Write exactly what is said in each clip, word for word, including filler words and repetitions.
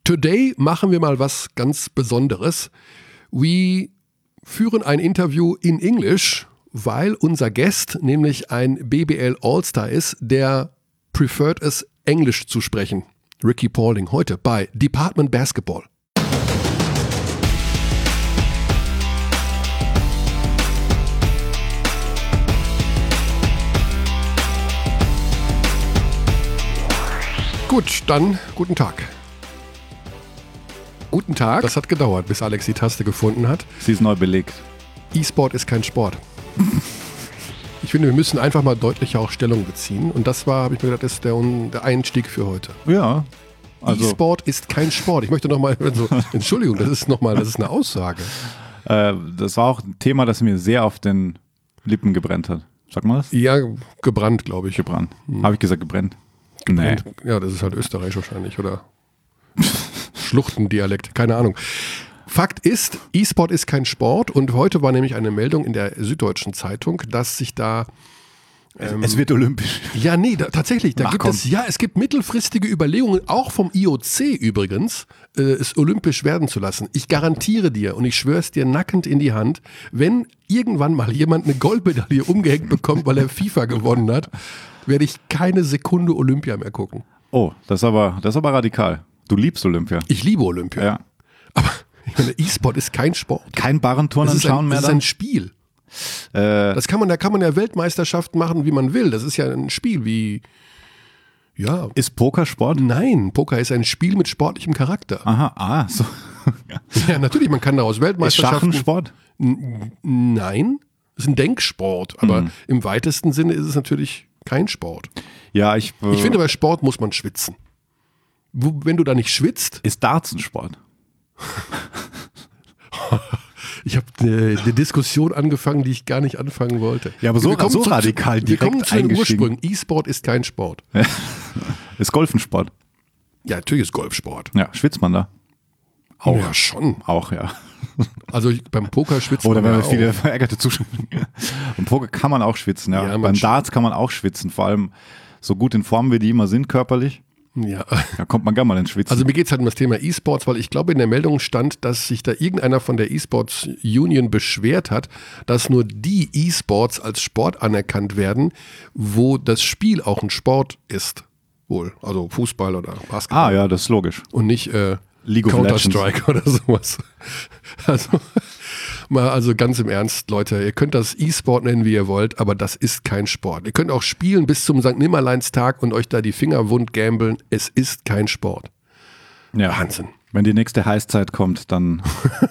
Today machen wir mal was ganz Besonderes. Wir führen ein Interview in English, weil unser Guest nämlich ein B B L All-Star ist, der preferred es, Englisch zu sprechen. Ricky Paulding heute bei Department Basketball. Gut, dann guten Tag. Guten Tag. Das hat gedauert, bis Alex die Taste gefunden hat. Sie ist neu belegt. E-Sport ist kein Sport. Ich finde, wir müssen einfach mal deutlicher auch Stellung beziehen. Und das war, habe ich mir gedacht, ist der, der Einstieg für heute. Ja. Also E-Sport ist kein Sport. Ich möchte nochmal, also, Entschuldigung, das ist nochmal, das ist eine Aussage. Äh, das war auch ein Thema, das mir sehr auf den Lippen gebrannt hat. Sag mal das? Ja, gebrannt, glaube ich. Gebrannt. Hm. Habe ich gesagt, gebrannt? Nee. Ja, das ist halt Österreich wahrscheinlich, oder Schluchtendialekt, keine Ahnung. Fakt ist, E-Sport ist kein Sport und heute war nämlich eine Meldung in der Süddeutschen Zeitung, dass sich da ähm, es wird olympisch. Ja, nee, da, tatsächlich, da Ach, gibt komm. es, ja, es gibt mittelfristige Überlegungen, auch vom I O C übrigens, äh, es olympisch werden zu lassen. Ich garantiere dir und ich schwöre es dir nackend in die Hand, wenn irgendwann mal jemand eine Goldmedaille umgehängt bekommt, weil er FIFA gewonnen hat, werde ich keine Sekunde Olympia mehr gucken. Oh, das ist aber, das ist aber radikal. Du liebst Olympia. Ich liebe Olympia. Ja. Aber ich meine, E-Sport ist kein Sport. Kein Barrenturnen schauen mehr. Das ist ein Spiel. Äh, das kann man, da kann man ja Weltmeisterschaften machen, wie man will. Das ist ja ein Spiel wie, ja. Ist Poker Sport? Nein, Poker ist ein Spiel mit sportlichem Charakter. Aha, ah, so. Ja, ja, natürlich, man kann daraus Weltmeisterschaften. Ist Schach ein Sport? N- nein, es ist ein Denksport, aber mhm. im weitesten Sinne ist es natürlich kein Sport. Ja, ich. Äh, ich finde, bei Sport muss man schwitzen. Wo, wenn du da nicht schwitzt. Ist Darts ein Sport? Ich habe eine, eine Diskussion angefangen, die ich gar nicht anfangen wollte. Ja, aber so, so zu, radikal Wir kommen zu den eingestiegen. Ursprüngen. E-Sport ist kein Sport. Ist Golf ein Sport? Ja, natürlich ist Golfsport. Ja, schwitzt man da? Auch. Ja, schon. Auch, ja. Also ich, beim Poker schwitzt Oder man wenn ja wir viele auch. verärgerte Zuschauer. Beim Poker kann man auch schwitzen, ja. Ja, beim sch- Darts kann man auch schwitzen, vor allem so gut in Form, wie die immer sind körperlich. Ja. Da kommt man gar mal ins Schwitzen. Also mir geht es halt um das Thema E-Sports, weil ich glaube, in der Meldung stand, dass sich da irgendeiner von der E-Sports Union beschwert hat, dass nur die E-Sports als Sport anerkannt werden, wo das Spiel auch ein Sport ist. Wohl, also Fußball oder Basketball. Ah ja, das ist logisch. Und nicht äh, League of Counter-Strike oder sowas. Also, mal also ganz im Ernst, Leute, ihr könnt das E-Sport nennen, wie ihr wollt, aber das ist kein Sport. Ihr könnt auch spielen bis zum Sankt Nimmerleinstag und euch da die Finger wund gambeln. Es ist kein Sport. Ja. Wahnsinn. Wenn die nächste Heißzeit kommt, dann...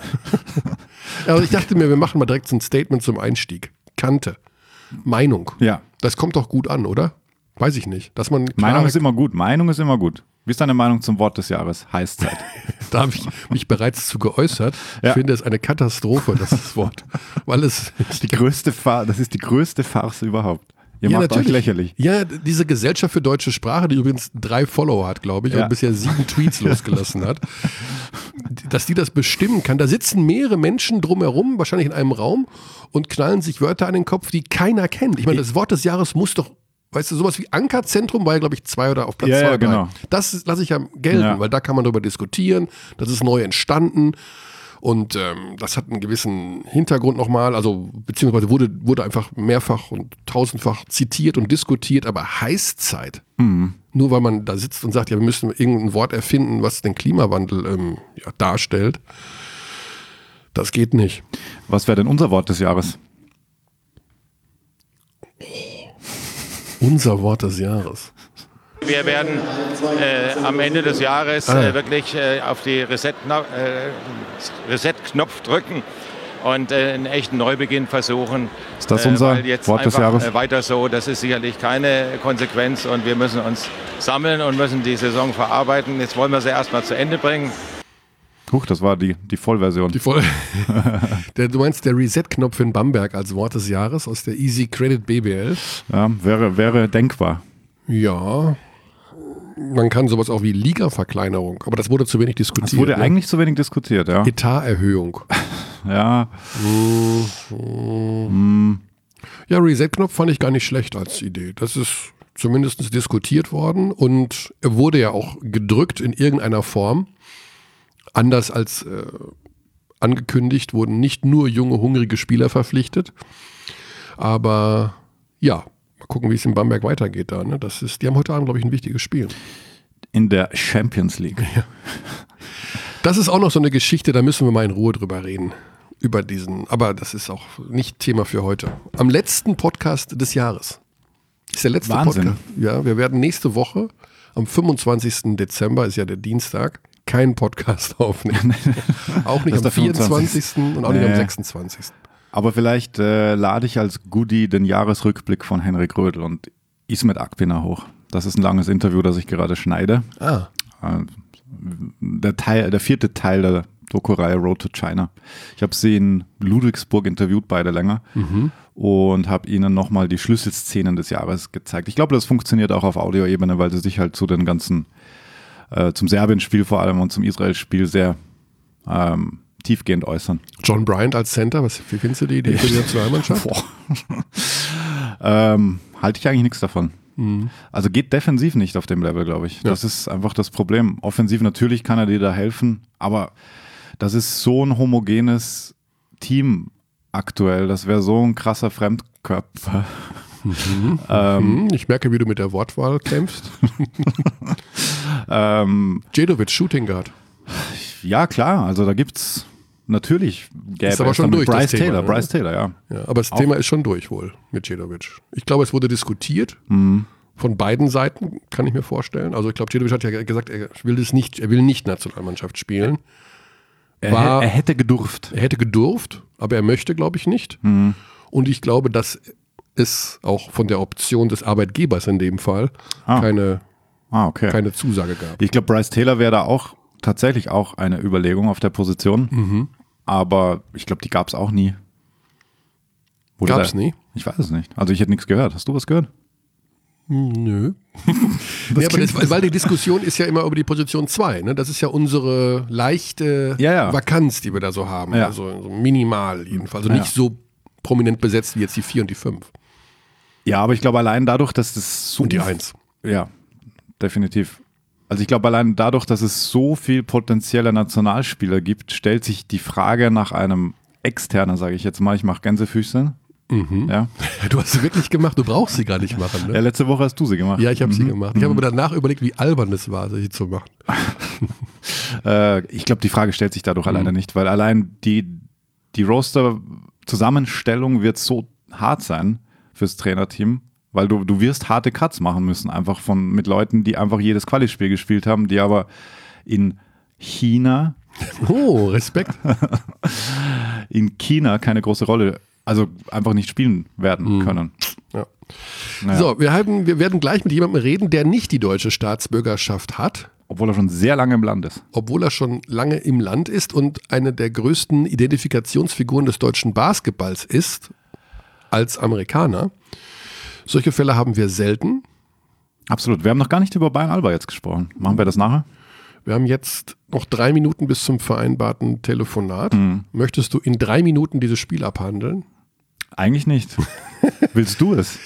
Also ich dachte mir, wir machen mal direkt so ein Statement zum Einstieg. Kante. Meinung. Ja. Das kommt doch gut an, oder? Weiß ich nicht. Dass man Meinung ist immer gut. Meinung ist immer gut. Wie ist deine Meinung zum Wort des Jahres? Heißzeit. Da habe ich mich bereits zu geäußert. Ja. Ich finde es eine Katastrophe, das Wort. Weil es Die größte Fa- das ist die größte Farce überhaupt. Ihr ja, macht natürlich. euch lächerlich. Ja, diese Gesellschaft für deutsche Sprache, die übrigens drei Follower hat, glaube ich, Ja. und bisher sieben Tweets losgelassen hat, dass die das bestimmen kann. Da sitzen mehrere Menschen drumherum, wahrscheinlich in einem Raum, und knallen sich Wörter an den Kopf, die keiner kennt. Ich meine, das Wort des Jahres muss doch, weißt du, sowas wie Ankerzentrum war ja, glaube ich, zwei oder auf Platz Ja, zwei. ja, oder drei. genau. Das lasse ich ja gelten, Ja. weil da kann man darüber diskutieren. Das ist neu entstanden. Und ähm, das hat einen gewissen Hintergrund nochmal, also beziehungsweise wurde, wurde einfach mehrfach und tausendfach zitiert und diskutiert, aber Heißzeit, Mhm. nur weil man da sitzt und sagt, ja, wir müssen irgendein Wort erfinden, was den Klimawandel ähm, ja, darstellt, das geht nicht. Was wäre denn unser Wort des Jahres? Unser Wort des Jahres. Wir werden äh, am Ende des Jahres Ah. äh, wirklich äh, auf die Reset-Knopf äh, Reset-Knopf drücken und äh, einen echten Neubeginn versuchen. Ist das unser weil jetzt Wort des einfach, Jahres? Äh, weiter so, das ist sicherlich keine Konsequenz und wir müssen uns sammeln und müssen die Saison verarbeiten. Jetzt wollen wir sie erstmal zu Ende bringen. Huch, das war die, die Vollversion. Die Voll der, du meinst der Reset-Knopf in Bamberg als Wort des Jahres aus der Easy Credit B B L? Ja, wäre, wäre denkbar. Ja, man kann sowas auch wie Liga-Verkleinerung, aber das wurde zu wenig diskutiert. Es wurde ne? eigentlich zu wenig diskutiert, ja. Etaterhöhung. Ja. Mhm. Ja, Reset-Knopf fand ich gar nicht schlecht als Idee. Das ist zumindest diskutiert worden und er wurde ja auch gedrückt in irgendeiner Form. anders als äh, angekündigt wurden nicht nur junge, hungrige Spieler verpflichtet. Aber ja, mal gucken, wie es in Bamberg weitergeht da. Ne? Das ist, die haben heute Abend, glaube ich, ein wichtiges Spiel. In der Champions League. Ja. Das ist auch noch so eine Geschichte, da müssen wir mal in Ruhe drüber reden. Über diesen, aber das ist auch nicht Thema für heute. Am letzten Podcast des Jahres. Ist der letzte Wahnsinn. Podcast. Ja, wir werden nächste Woche, am fünfundzwanzigsten Dezember, ist ja der Dienstag, keinen Podcast aufnehmen. Auch nicht Das ist am der vierundzwanzigsten und auch nicht Nee. am sechsundzwanzigsten Aber vielleicht äh, lade ich als Goodie den Jahresrückblick von Henrik Rödl und Ismet Akpina hoch. Das ist ein langes Interview, das ich gerade schneide. Ah, Äh, Der, Teil, der vierte Teil der Doku-Reihe Road to China. Ich habe sie in Ludwigsburg interviewt, beide länger, mhm. und habe ihnen nochmal die Schlüsselszenen des Jahres gezeigt. Ich glaube, das funktioniert auch auf Audioebene, weil sie sich halt zu den ganzen, äh, zum Serbien-Spiel vor allem und zum Israel-Spiel sehr ähm, tiefgehend äußern. John Bryant als Center, was, wie findest du die Idee für die Nationalmannschaft? Boah. ähm, halte ich eigentlich nichts davon. Mhm. Also geht defensiv nicht auf dem Level, glaube ich. Ja. Das ist einfach das Problem. Offensiv natürlich kann er dir da helfen, aber das ist so ein homogenes Team aktuell. Das wäre so ein krasser Fremdkörper. Mhm. ähm, Mhm. Ich merke, wie du mit der Wortwahl kämpfst. ähm, Djedovic, Shooting Guard. ja, klar. Also da gibt's natürlich gäbe Ist aber es schon dann mit durch, das Bryce Thema, Taylor. ne? Bryce Taylor, ja. Ja, aber das Auch- Thema ist schon durch wohl mit Djedovic. Ich glaube, es wurde diskutiert. Mhm. Von beiden Seiten, kann ich mir vorstellen. Also ich glaube, Djedovic hat ja gesagt, er will das nicht, er will nicht Nationalmannschaft spielen. Er, War- hä- er hätte gedurft. Er hätte gedurft, aber er möchte, glaube ich, nicht. Mhm. Und ich glaube, dass es auch von der Option des Arbeitgebers in dem Fall Ah. keine, Ah, okay. keine Zusage gab. Ich glaube, Bryce Taylor wäre da auch tatsächlich auch eine Überlegung auf der Position. Mhm. Aber ich glaube, die gab es auch nie. Oder Gab es da- nie? Ich weiß es nicht. Also ich hätte nichts gehört. Hast du was gehört? Hm, Nö. Ja, aber das, weil, weil die Diskussion ist ja immer über die Position zwei. Ne? Das ist ja unsere leichte Ja, ja. Vakanz, die wir da so haben. Ja. Also so minimal jedenfalls. Also Ja. nicht so prominent besetzt wie jetzt die vier und die fünf. Ja, aber ich glaube allein dadurch, dass es so Und die eins. Ja, definitiv. Also ich glaube allein dadurch, dass es so viel potenzieller Nationalspieler gibt, stellt sich die Frage nach einem externen, sage ich jetzt mal, ich mache Gänsefüßchen. Mhm. Ja. Du hast sie wirklich gemacht, du brauchst sie gar nicht machen. ja, Ne? letzte Woche hast du sie gemacht. Ja, ich habe sie Mhm. gemacht. Ich habe aber danach überlegt, wie albern es war, sie zu machen. Äh, ich glaube, die Frage stellt sich dadurch Mhm. alleine nicht, weil allein die, die Roster-Zusammenstellung wird so hart sein fürs Trainerteam, weil du, du wirst harte Cuts machen müssen, einfach von mit Leuten, die einfach jedes Quali-Spiel gespielt haben, die aber in China, Oh, Respekt. in China keine große Rolle, also einfach nicht spielen werden Mhm. können. Ja. Naja. So, wir, haben, wir werden gleich mit jemandem reden, der nicht die deutsche Staatsbürgerschaft hat, Obwohl er schon sehr lange im Land ist. obwohl er schon lange im Land ist und eine der größten Identifikationsfiguren des deutschen Basketballs ist, als Amerikaner. Solche Fälle haben wir selten. Absolut. Wir haben noch gar nicht über Bayern Alba jetzt gesprochen. Machen wir das nachher? Wir haben jetzt noch drei Minuten bis zum vereinbarten Telefonat. Mhm. Möchtest du in drei Minuten dieses Spiel abhandeln? Eigentlich nicht. Willst du es?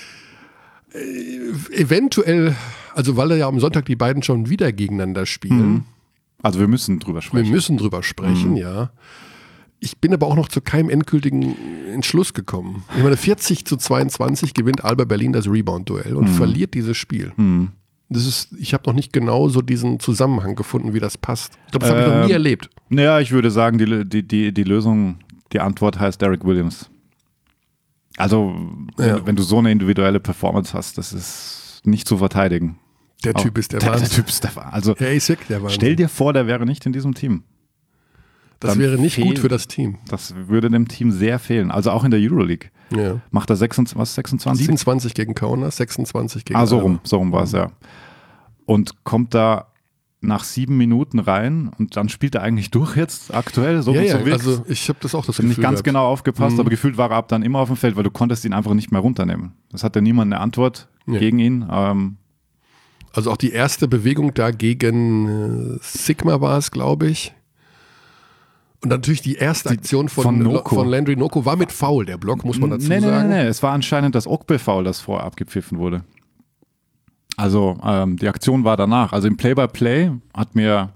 Eventuell, also weil ja am Sonntag die beiden schon wieder gegeneinander spielen. Also wir müssen drüber Wir sprechen. müssen drüber sprechen, Mhm. ja. Ich bin aber auch noch zu keinem endgültigen Entschluss gekommen. Ich meine, vierzig zu zweiundzwanzig gewinnt Alba Berlin das Rebound-Duell und verliert dieses Spiel. Mhm. Das ist, ich habe noch nicht genau so diesen Zusammenhang gefunden, wie das passt. Ich glaube, das habe ich noch nie Ähm, erlebt. Naja, ich würde sagen, die, die, die, die Lösung, die Antwort heißt Derek Williams. Also, wenn, Ja. wenn du so eine individuelle Performance hast, das ist nicht zu verteidigen. Der Typ Auch- ist der der, der Wahnsinn. Typ ist der Wahnsinn. Also, Der ist wirklich der Wahnsinn. stell dir vor, der wäre nicht in diesem Team. das dann wäre nicht fehl- gut für das Team. Das würde dem Team sehr fehlen. Also auch in der Euroleague. Ja. Macht er sechsundzwanzig, was, sechsundzwanzig? siebenundzwanzig gegen Kaunas, sechsundzwanzig gegen Ah, so Alba. rum, so rum war es, ja. Und kommt da nach sieben Minuten rein und dann spielt er eigentlich durch jetzt aktuell. So, Ja, ja, so wirkt's. also ich habe das auch das Ich habe nicht Gefühl ganz gehabt. genau aufgepasst, Mhm. aber gefühlt war er ab dann immer auf dem Feld, weil du konntest ihn einfach nicht mehr runternehmen. Das hatte niemand eine Antwort Ja. gegen ihn. Ähm, Also auch die erste Bewegung da gegen äh, Sigma war es, glaube ich. Und natürlich die erste Aktion von, von Noko. von Landry Noko war mit Foul, der Block, muss man dazu nee, nee, sagen. nee, nee, es war anscheinend das Okbe-Foul, das vorher abgepfiffen wurde. Also ähm, die Aktion war danach. Also im Play-by-Play hat mir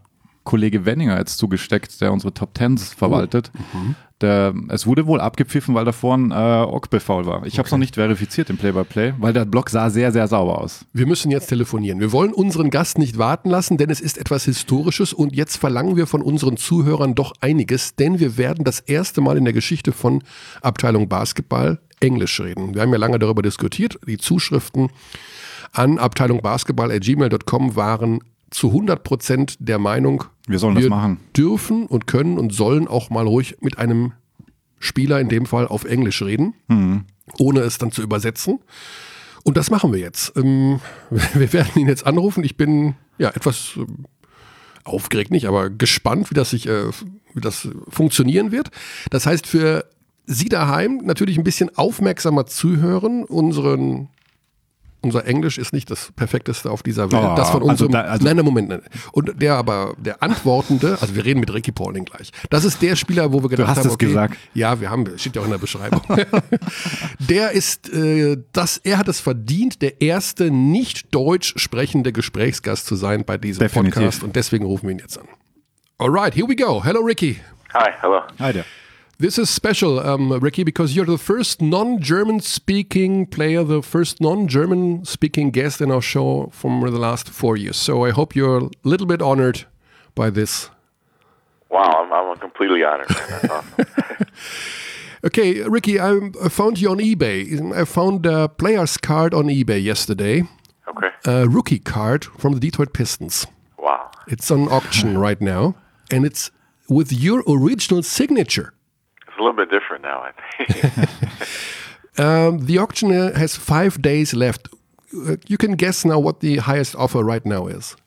Kollege Wenninger jetzt zugesteckt, der unsere Top Tens verwaltet. Oh. Mhm. Der, es wurde wohl abgepfiffen, weil da vorne äh, Ogbe-Foul war. Ich okay. habe es noch nicht verifiziert im Play-by-Play, weil der Block sah sehr, sehr sauber aus. Wir müssen jetzt telefonieren. Wir wollen unseren Gast nicht warten lassen, denn es ist etwas Historisches und jetzt verlangen wir von unseren Zuhörern doch einiges, denn wir werden das erste Mal in der Geschichte von Abteilung Basketball Englisch reden. Wir haben ja lange darüber diskutiert. Die Zuschriften an abteilung basketball at gmail dot com waren zu hundert Prozent der Meinung, wir sollen wir das machen. Dürfen und können und sollen auch mal ruhig mit einem Spieler in dem Fall auf Englisch reden, mhm. ohne es dann zu übersetzen. Und das machen wir jetzt. Wir werden ihn jetzt anrufen. Ich bin ja etwas aufgeregt, nicht, aber gespannt, wie das, sich, wie das funktionieren wird. Das heißt, für Sie daheim natürlich ein bisschen aufmerksamer zuhören, unseren Unser Englisch ist nicht das perfekteste auf dieser Welt. Oh, das von unserem. also da, also nein, nein, Moment. Nein. Und der aber, der Antwortende, also wir reden mit Ricky Paulding gleich. Das ist der Spieler, wo wir gedacht du hast haben, es okay, gesagt. Ja, wir haben, steht ja auch in der Beschreibung. Der ist, äh, das, er hat es verdient, der erste nicht deutsch sprechende Gesprächsgast zu sein bei diesem Definitiv. Podcast. Und deswegen rufen wir ihn jetzt an. Alright, here we go. Hello, Ricky. Hi, hello. Hi there. This is special, um, Ricky, because you're the first non-German speaking player, the first non-German speaking guest in our show from the last four years. So I hope you're a little bit honored by this. Wow, I'm, I'm completely honored. That's awesome. Okay, Ricky, I, I found you on eBay. I found a player's card on eBay yesterday. Okay. A rookie card from the Detroit Pistons. Wow. It's on auction right now, and it's with your original signature. It's a little bit different now, I think. um, the auction has five days left. Uh, you can guess now what the highest offer right now is.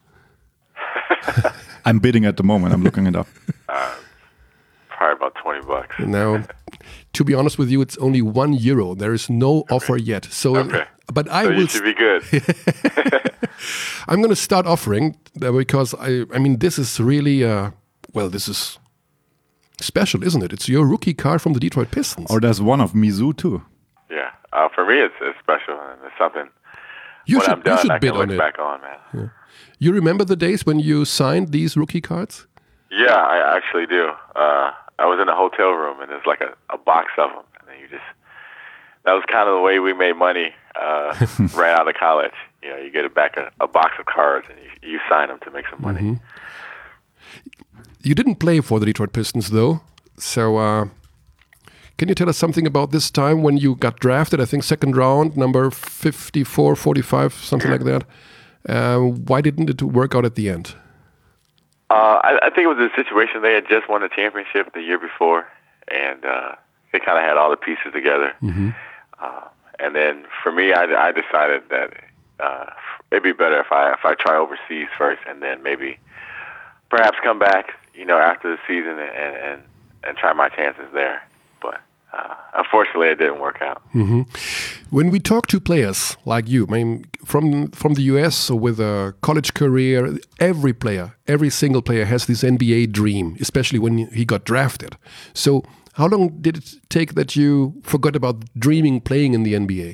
I'm bidding at the moment. I'm looking it up. Uh, probably about twenty bucks. Now, to be honest with you, it's only one euro. There is no okay. offer yet. So, okay. but I so will. You should be good. I'm going to start offering because I. I mean, this is really. Uh, well, this is. Special, isn't it? It's your rookie card from the Detroit Pistons. Or there's one of Mizzou too. Yeah, uh, for me it's, it's special and it's something. You when should, I'm done, you should I bid can on look it. back on, man. Yeah. You remember the days when you signed these rookie cards? Yeah, I actually do. Uh, I was in a hotel room and there's like a, a box of them, and then you just. That was kind of the way we made money uh, right out of college. You know, you get a back a, a box of cards and you, you sign them to make some money. Mm-hmm. You didn't play for the Detroit Pistons, though. So, uh, can you tell us something about this time when you got drafted? I think second round, number fifty-four, forty-five, something like that. Uh, why didn't it work out at the end? Uh, I, I think it was a situation. They had just won the championship the year before, and uh, they kind of had all the pieces together. Mm-hmm. Uh, and then for me, I, I decided that uh, it'd be better if I if I try overseas first, and then maybe perhaps come back, you know, after the season and and, and try my chances there. But uh, unfortunately, it didn't work out. Mm-hmm. When we talk to players like you, I mean, from from the U S with a college career, every player, every single player has this N B A dream, especially when he got drafted. So how long did it take that you forgot about dreaming playing in the N B A?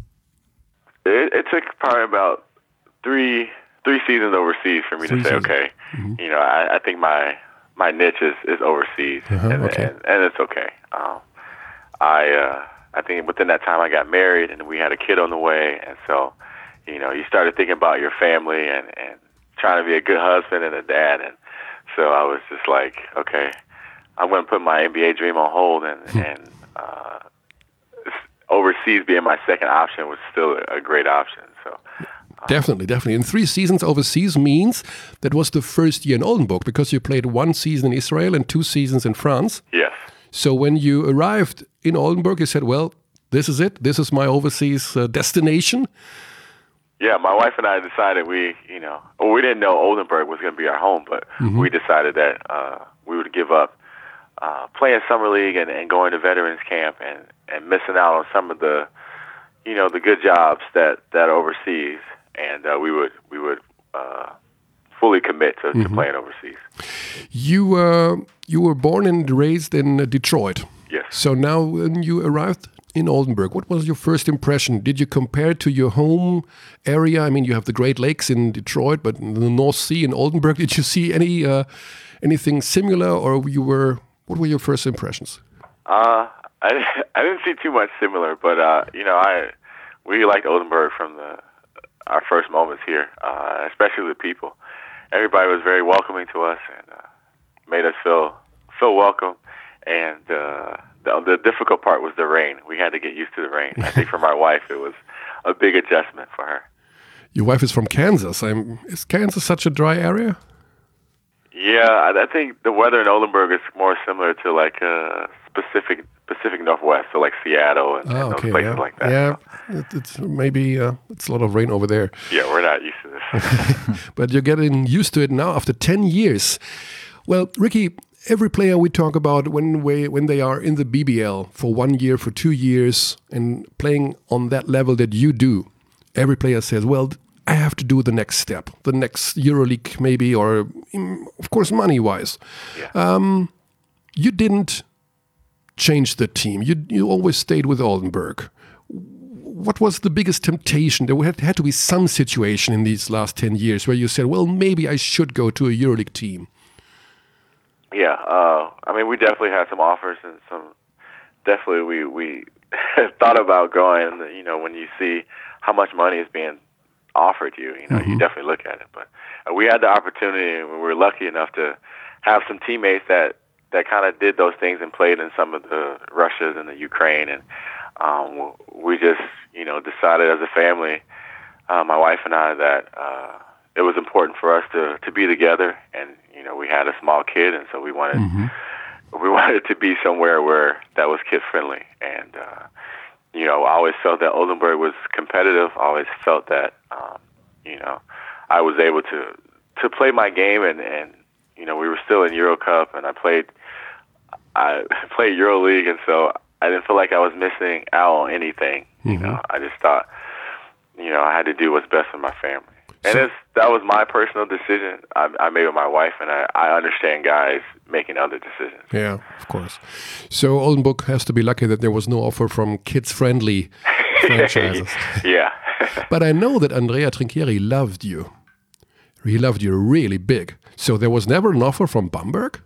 It, it took probably about three three seasons overseas for me three to say, seasons. okay, mm-hmm. you know, I, I think my my niche is, is overseas, uh-huh, and, okay. and, and it's okay. Um, I uh, I think within that time I got married and we had a kid on the way, and so you know you started thinking about your family and, and trying to be a good husband and a dad, and so I was just like, okay, I'm going to put my N B A dream on hold, and and uh, overseas being my second option was still a great option. So. Definitely, definitely. And three seasons overseas means that was the first year in Oldenburg because you played one season in Israel and two seasons in France. Yes. So when you arrived in Oldenburg, you said, well, this is it. This is my overseas uh, destination. Yeah, my wife and I decided we, you know, well, we didn't know Oldenburg was going to be our home, but mm-hmm. we decided that uh, we would give up uh, playing summer league and, and going to veterans camp and, and missing out on some of the, you know, the good jobs that, that overseas. And uh, we would we would uh, fully commit to, mm-hmm. to playing overseas. You uh, you were born and raised in uh, Detroit. Yes. So now when you arrived in Oldenburg. What was your first impression? Did you compare it to your home area? I mean, you have the Great Lakes in Detroit, but in the North Sea in Oldenburg, did you see any uh, anything similar, or you were? What were your first impressions? Uh, I I didn't see too much similar, but uh, you know, I we liked Oldenburg from the our first moments here, uh, especially the people. Everybody was very welcoming to us and uh, made us feel feel welcome. And uh, the, the difficult part was the rain. We had to get used to the rain. I think for my wife, it was a big adjustment for her. Your wife is from Kansas. I'm, is Kansas such a dry area? Yeah, I, I think the weather in Oldenburg is more similar to like uh, Pacific Pacific Northwest, so like Seattle and, oh, and okay, those places yeah. like that. Yeah, it, it's maybe uh, it's a lot of rain over there. Yeah, we're not used to this. But you're getting used to it now after ten years. Well, Ricky, every player we talk about when we, when they are in the B B L for one year, for two years, and playing on that level that you do, every player says, well, I have to do the next step, the next EuroLeague maybe, or of course money-wise. Yeah. Um, you didn't change the team. You you always stayed with Oldenburg. What was the biggest temptation? There had, had to be some situation in these last ten years where you said, well, maybe I should go to a EuroLeague team. Yeah, uh, I mean, we definitely had some offers and some. Definitely, we we thought about going. You know, when you see how much money is being offered you, you know, mm-hmm. you definitely look at it. But uh, we had the opportunity, and we were lucky enough to have some teammates that that kind of did those things and played in some of the Russias and the Ukraine, and um, we just, you know, decided as a family, uh, my wife and I, that uh, it was important for us to to be together. And you know, we had a small kid, and so we wanted mm-hmm. we wanted to be somewhere where that was kid friendly. And uh, you know, I always felt that Oldenburg was competitive. I always felt that um, you know, I was able to to play my game, and, and you know, we were still in Euro Cup, and I played I played EuroLeague, and so I didn't feel like I was missing out on anything. You mm-hmm. know, I just thought, you know, I had to do what's best for my family. And so, it's, that was my personal decision I, I made with my wife, and I, I understand guys making other decisions. Yeah, of course. So Oldenburg has to be lucky that there was no offer from kids-friendly franchises. Yeah. But I know that Andrea Trinchieri loved you. He loved you really big. So there was never an offer from Bamberg?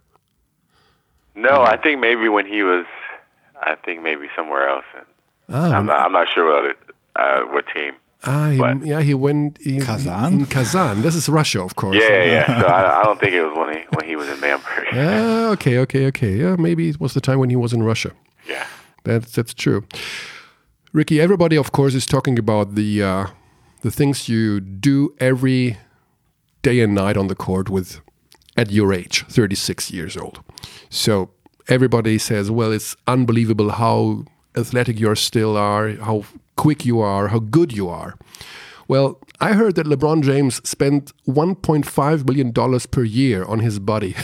No, I think maybe when he was, I think maybe somewhere else. Ah, I'm, not, I'm not sure what, uh, what team. Ah, he, yeah, he went in Kazan. In Kazan. This is Russia, of course. Yeah, yeah. yeah. So I, I don't think it was when he when he was in Bamberg. Ah, okay, okay, okay. Yeah, maybe it was the time when he was in Russia. Yeah, that's that's true. Ricky, everybody, of course, is talking about the uh, the things you do every day and night on the court with at your age, thirty-six years old. So everybody says, well, it's unbelievable how athletic you still are, how quick you are, how good you are. Well, I heard that LeBron James spent one point five million dollars per year on his body.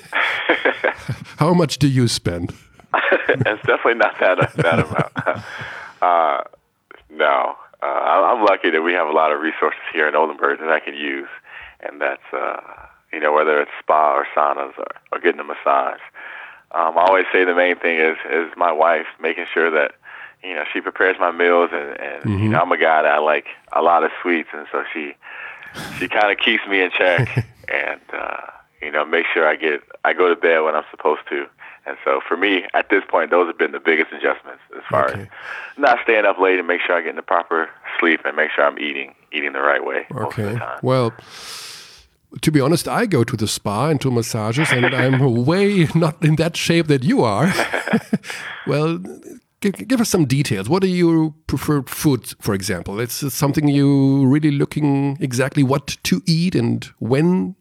How much do you spend? It's definitely not that that amount. Uh, no, uh, I'm lucky that we have a lot of resources here in Oldenburg that I can use, and that's uh, you know, whether it's spa or saunas or, or getting a massage. Um, I always say the main thing is is my wife, making sure that, you know, she prepares my meals, and, and mm-hmm. you know, I'm a guy that I like a lot of sweets, and so she she kind of keeps me in check, and uh, you know, make sure I get I go to bed when I'm supposed to. And so for me, at this point, those have been the biggest adjustments as far okay. as not staying up late and make sure I get the proper sleep and make sure I'm eating eating the right way okay. most of the time. Well, to be honest, I go to the spa and to massages, and I'm way not in that shape that you are. Well, give, give us some details. What are your preferred foods, for example? It's something you really looking exactly what to eat and when?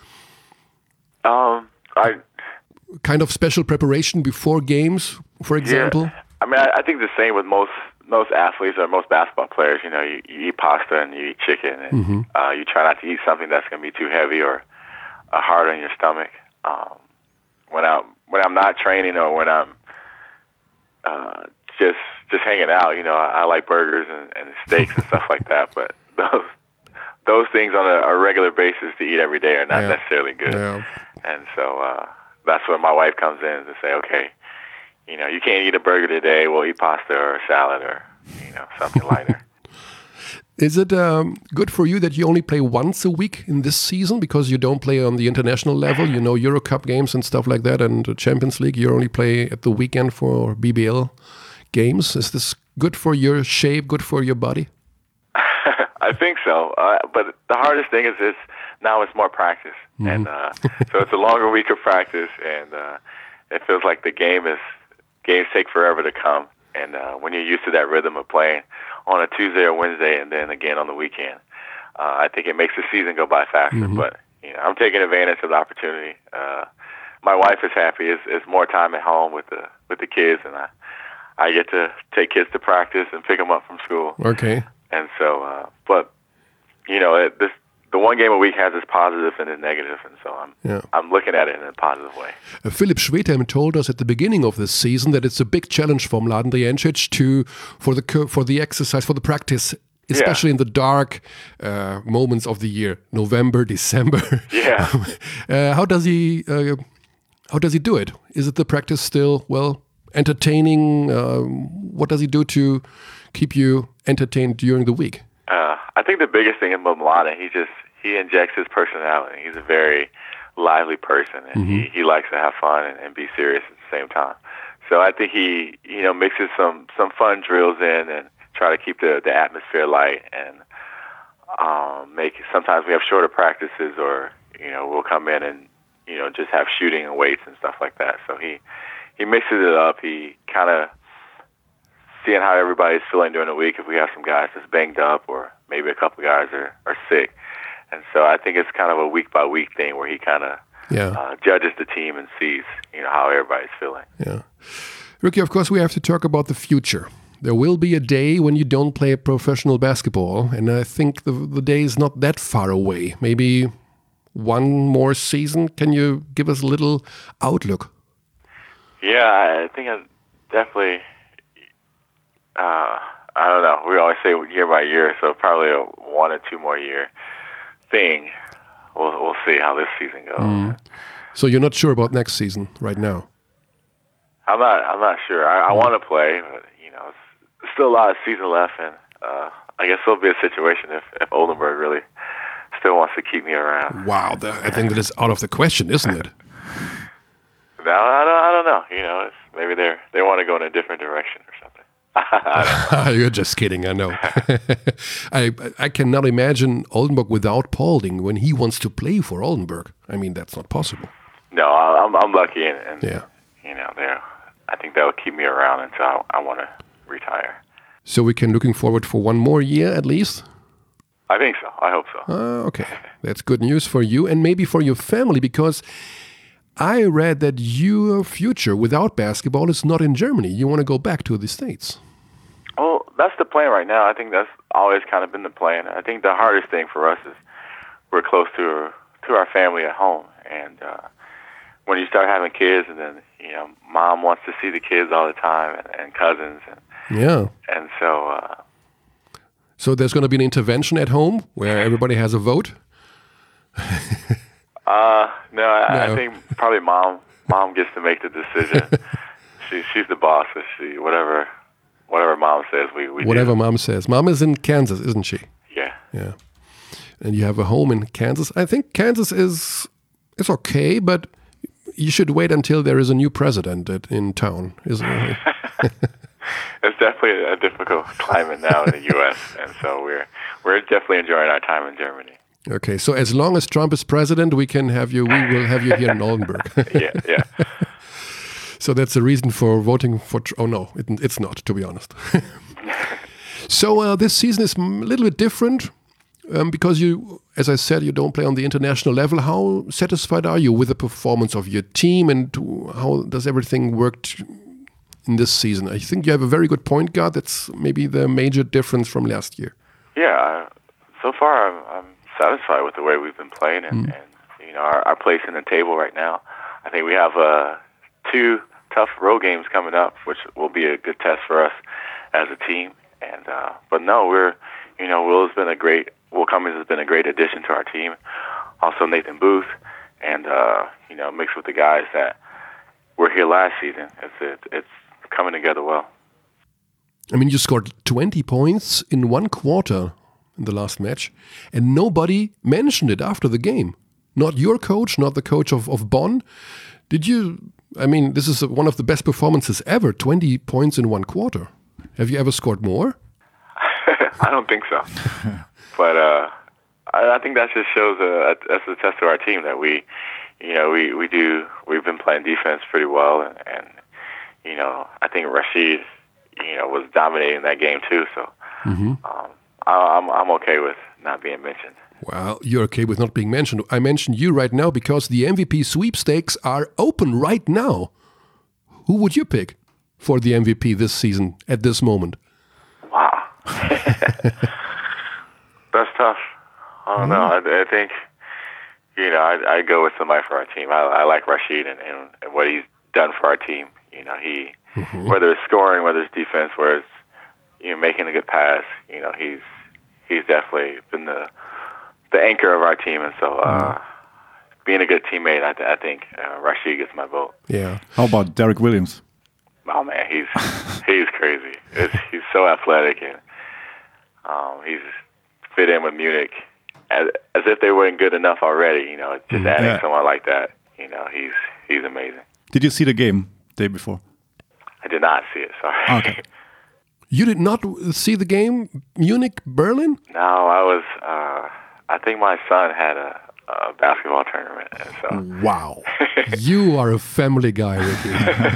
Um, I... Kind of special preparation before games, for example? Yeah. I mean, I, I think the same with most most athletes or most basketball players. You know, you, you eat pasta and you eat chicken, and mm-hmm. uh, you try not to eat something that's going to be too heavy or uh, hard on your stomach. Um, when I'm when I'm not training or when I'm uh, just just hanging out, you know, I, I like burgers and, and steaks and stuff like that. But those those things on a, a regular basis to eat every day are not yeah. necessarily good. Yeah. And so uh, that's when my wife comes in to say, okay, you know, you can't eat a burger today. We'll eat pasta or a salad or, you know, something lighter. Is it um, good for you that you only play once a week in this season because you don't play on the international level? You know, Euro Cup games and stuff like that, and the Champions League. You only play at the weekend for B B L games. Is this good for your shape? Good for your body? I think so. Uh, but the hardest thing is, is now it's more practice, mm-hmm. and uh, so it's a longer week of practice, and uh, it feels like the game is games take forever to come. And uh, when you're used to that rhythm of playing on a Tuesday or Wednesday and then again on the weekend, uh, I think it makes the season go by faster. Mm-hmm. But you know, I'm taking advantage of the opportunity. Uh, my wife is happy. It's, it's more time at home with the with the kids, and I I get to take kids to practice and pick them up from school. Okay. And so, uh, but you know, it, this. The one game a week has its positives and its negatives, and so I'm yeah. I'm looking at it in a positive way. Uh, Philipp Schwedhelm told us at the beginning of this season that it's a big challenge for Mladen Drijancic to for the for the exercise, for the practice, especially yeah. in the dark uh, moments of the year, November, December. Yeah. uh, how does he uh, how does he do it? Is it the practice still well entertaining? Uh, what does he do to keep you entertained during the week? Uh, I think the biggest thing about Mladen, he just he injects his personality. He's a very lively person, and mm-hmm. he, he likes to have fun and, and be serious at the same time. So I think he you know mixes some some fun drills in and try to keep the, the atmosphere light, and um, make sometimes we have shorter practices, or you know we'll come in and you know just have shooting and weights and stuff like that. So he he mixes it up. He kind of seeing how everybody's feeling during the week. If we have some guys that's banged up, or maybe a couple guys are, are sick. And so I think it's kind of a week-by-week thing where he kind of yeah. uh, judges the team and sees, you know, how everybody's feeling. Yeah. Ricky, of course, we have to talk about the future. There will be a day when you don't play professional basketball, and I think the, the day is not that far away. Maybe one more season. Can you give us a little outlook? Yeah, I think I definitely... Uh, I don't know. We always say year by year, so probably a one or two more year thing. We'll we'll see how this season goes. Mm. So you're not sure about next season right now? I'm not. I'm not sure. I, I mm. want to play, but you know, there's still a lot of season left, and uh, I guess there'll be a situation if, if Oldenburg really still wants to keep me around. Wow, that, I think that is out of the question, isn't it? No, I don't. I don't know. You know, it's, maybe they they want to go in a different direction or something. You're just kidding, I know. I I cannot imagine Oldenburg without Paulding when he wants to play for Oldenburg. I mean, that's not possible. No, I'm I'm lucky, and, and yeah. you know, I think that will keep me around until I, I want to retire. So we can looking forward for one more year at least? I think so. I hope so. Uh, okay, that's good news for you and maybe for your family, because I read that your future without basketball is not in Germany. You want to go back to the States. Well, that's the plan right now. I think that's always kind of been the plan. I think the hardest thing for us is we're close to to our family at home. And uh, when you start having kids, and then, you know, mom wants to see the kids all the time, and, and cousins. And, yeah. And so... Uh, so there's going to be an intervention at home where everybody has a vote? Uh, no, I, no, I think probably mom. Mom gets to make the decision. she she's the boss. So she whatever whatever mom says, we, we whatever do. Mom says. Mom is in Kansas, isn't she? Yeah. Yeah. And you have a home in Kansas. I think Kansas is it's okay, but you should wait until there is a new president at, in town, isn't it? It's definitely a difficult climate now in the U S, and so we're we're definitely enjoying our time in Germany. Okay, so as long as Trump is president, we can have you. We will have you here in Oldenburg. yeah, yeah. So that's the reason for voting for. Oh no, it, it's not. To be honest. So uh, this season is a little bit different um, because you, as I said, you don't play on the international level. How satisfied are you with the performance of your team, and how does everything work t- in this season? I think you have a very good point guard. That's maybe the major difference from last year. Yeah, so far I'm. I'm satisfied with the way we've been playing, and, mm. and you know our, our place in the table right now. I think we have uh, two tough road games coming up, which will be a good test for us as a team. And uh, but no, we're you know Will has been a great Will Cummings has been a great addition to our team. Also Nathan Booth, and uh, you know mixed with the guys that were here last season. It's it, it's coming together well. I mean, you scored twenty points in one quarter in the last match, and nobody mentioned it after the game. Not your coach, not the coach of, of Bonn. Did you, I mean, this is one of the best performances ever, twenty points in one quarter. Have you ever scored more? I don't think so. But uh, I, I think that just shows, a, that's a test to our team that we, you know, we, we do, we've been playing defense pretty well. And, and, you know, I think Rashid, you know, was dominating that game too. So mm-hmm. um, I, I'm, I'm okay with not being mentioned. Well, you're okay with not being mentioned. I mentioned you right now because the M V P sweepstakes are open right now. Who would you pick for the M V P this season at this moment? Wow. That's tough. I don't mm-hmm. know. I, I think, you know, I'd, I'd go with somebody for our team. I, I like Rashid and, and, and what he's done for our team. You know, he, mm-hmm. whether it's scoring, whether it's defense, whether it's, you know, making a good pass, you know, he's he's definitely been the the anchor of our team. And so uh, being a good teammate, I, th- I think uh, Rashid gets my vote. Yeah. How about Derek Williams? Oh, man, he's he's crazy. It's, he's so athletic, and um, he's fit in with Munich as, as if they weren't good enough already. You know, just adding yeah. someone like that, you know, he's he's amazing. Did you see the game day before? I did not see it, sorry. Okay. You did not see the game, Munich, Berlin? No, I was, uh, I think my son had a, a basketball tournament. And so. Wow. You are a family guy, Ricky.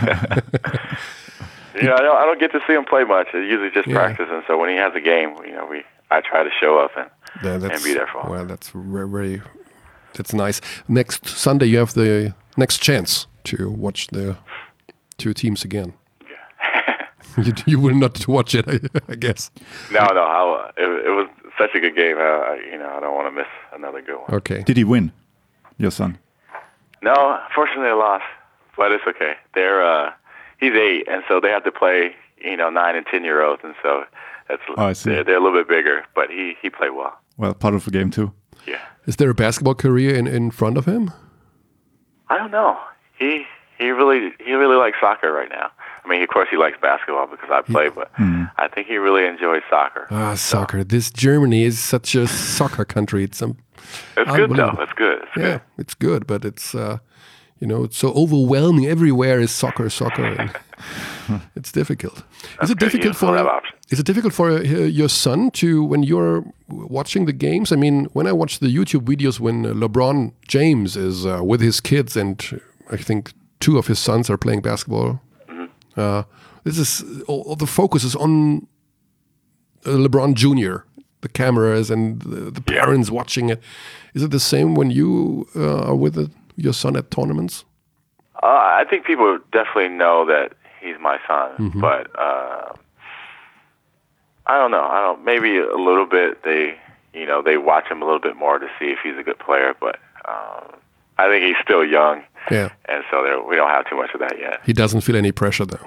Yeah, I don't, I don't get to see him play much. It's usually just yeah. practice, and so when he has a game, you know, we I try to show up and, yeah, and be there for him. Well, that's very, very, that's nice. Next Sunday, you have the next chance to watch the two teams again. You, you will not watch it, I, I guess. No, no. I, it, it was such a good game. Uh, you know, I don't want to miss another good one. Okay. Did he win, your son? No, fortunately, I lost, but it's okay. They're uh, he's eight, and so they have to play, you know, nine and ten year olds, and so that's oh, I see. They're, they're a little bit bigger. But he he played well. Well, part of the game too. Yeah. Is there a basketball career in, in front of him? I don't know. He he really he really likes soccer right now. I mean, of course, he likes basketball because I play, but mm. I think he really enjoys soccer. Ah, soccer. So. This Germany is such a soccer country. It's, um, it's good, though. It's good. It's yeah, good. it's good, but it's, uh, you know, it's so overwhelming. Everywhere is soccer, soccer. And it's difficult. That's is it difficult for uh, Is it difficult for uh, your son to, when you're watching the games? I mean, when I watch the YouTube videos when uh, LeBron James is uh, with his kids, and I think two of his sons are playing basketball. Uh, this is all, the focus is on uh, LeBron Junior, the cameras and the, the parents yeah. watching it. Is it the same when you uh, are with the, your son at tournaments? Uh, I think people definitely know that he's my son, mm-hmm. but uh, I don't know. I don't. Maybe a little bit. They, you know, they watch him a little bit more to see if he's a good player, but um, I think he's still young. Yeah, and so there, we don't have too much of that yet. He doesn't feel any pressure, though.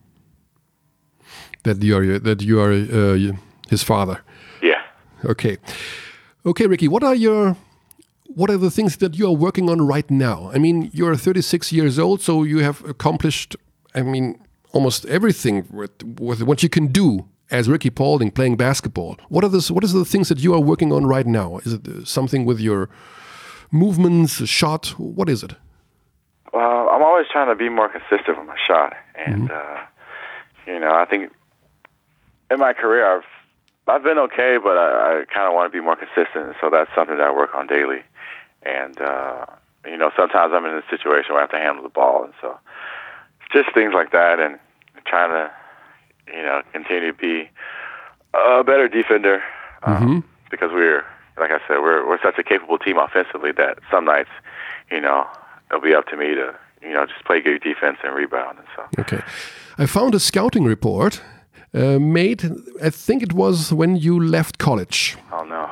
That you are that you are uh, his father. Yeah. Okay. Okay, Ricky. What are your what are the things that you are working on right now? I mean, you're thirty-six years old, so you have accomplished, I mean, almost everything with, with what you can do as Ricky Paulding playing basketball. What are the what is the things that you are working on right now? Is it something with your movements, a shot? What is it? Well, I'm always trying to be more consistent with my shot, and mm-hmm. uh, you know, I think in my career I've I've been okay, but I, I kind of want to be more consistent, so that's something that I work on daily. And uh, you know, sometimes I'm in a situation where I have to handle the ball, and so just things like that, and trying to you know continue to be a better defender um, mm-hmm. because we're like I said, we're we're such a capable team offensively that some nights, you know. It'll be up to me to, you know, just play good defense and rebound and so. Okay, I found a scouting report uh, made. I think it was when you left college. Oh no,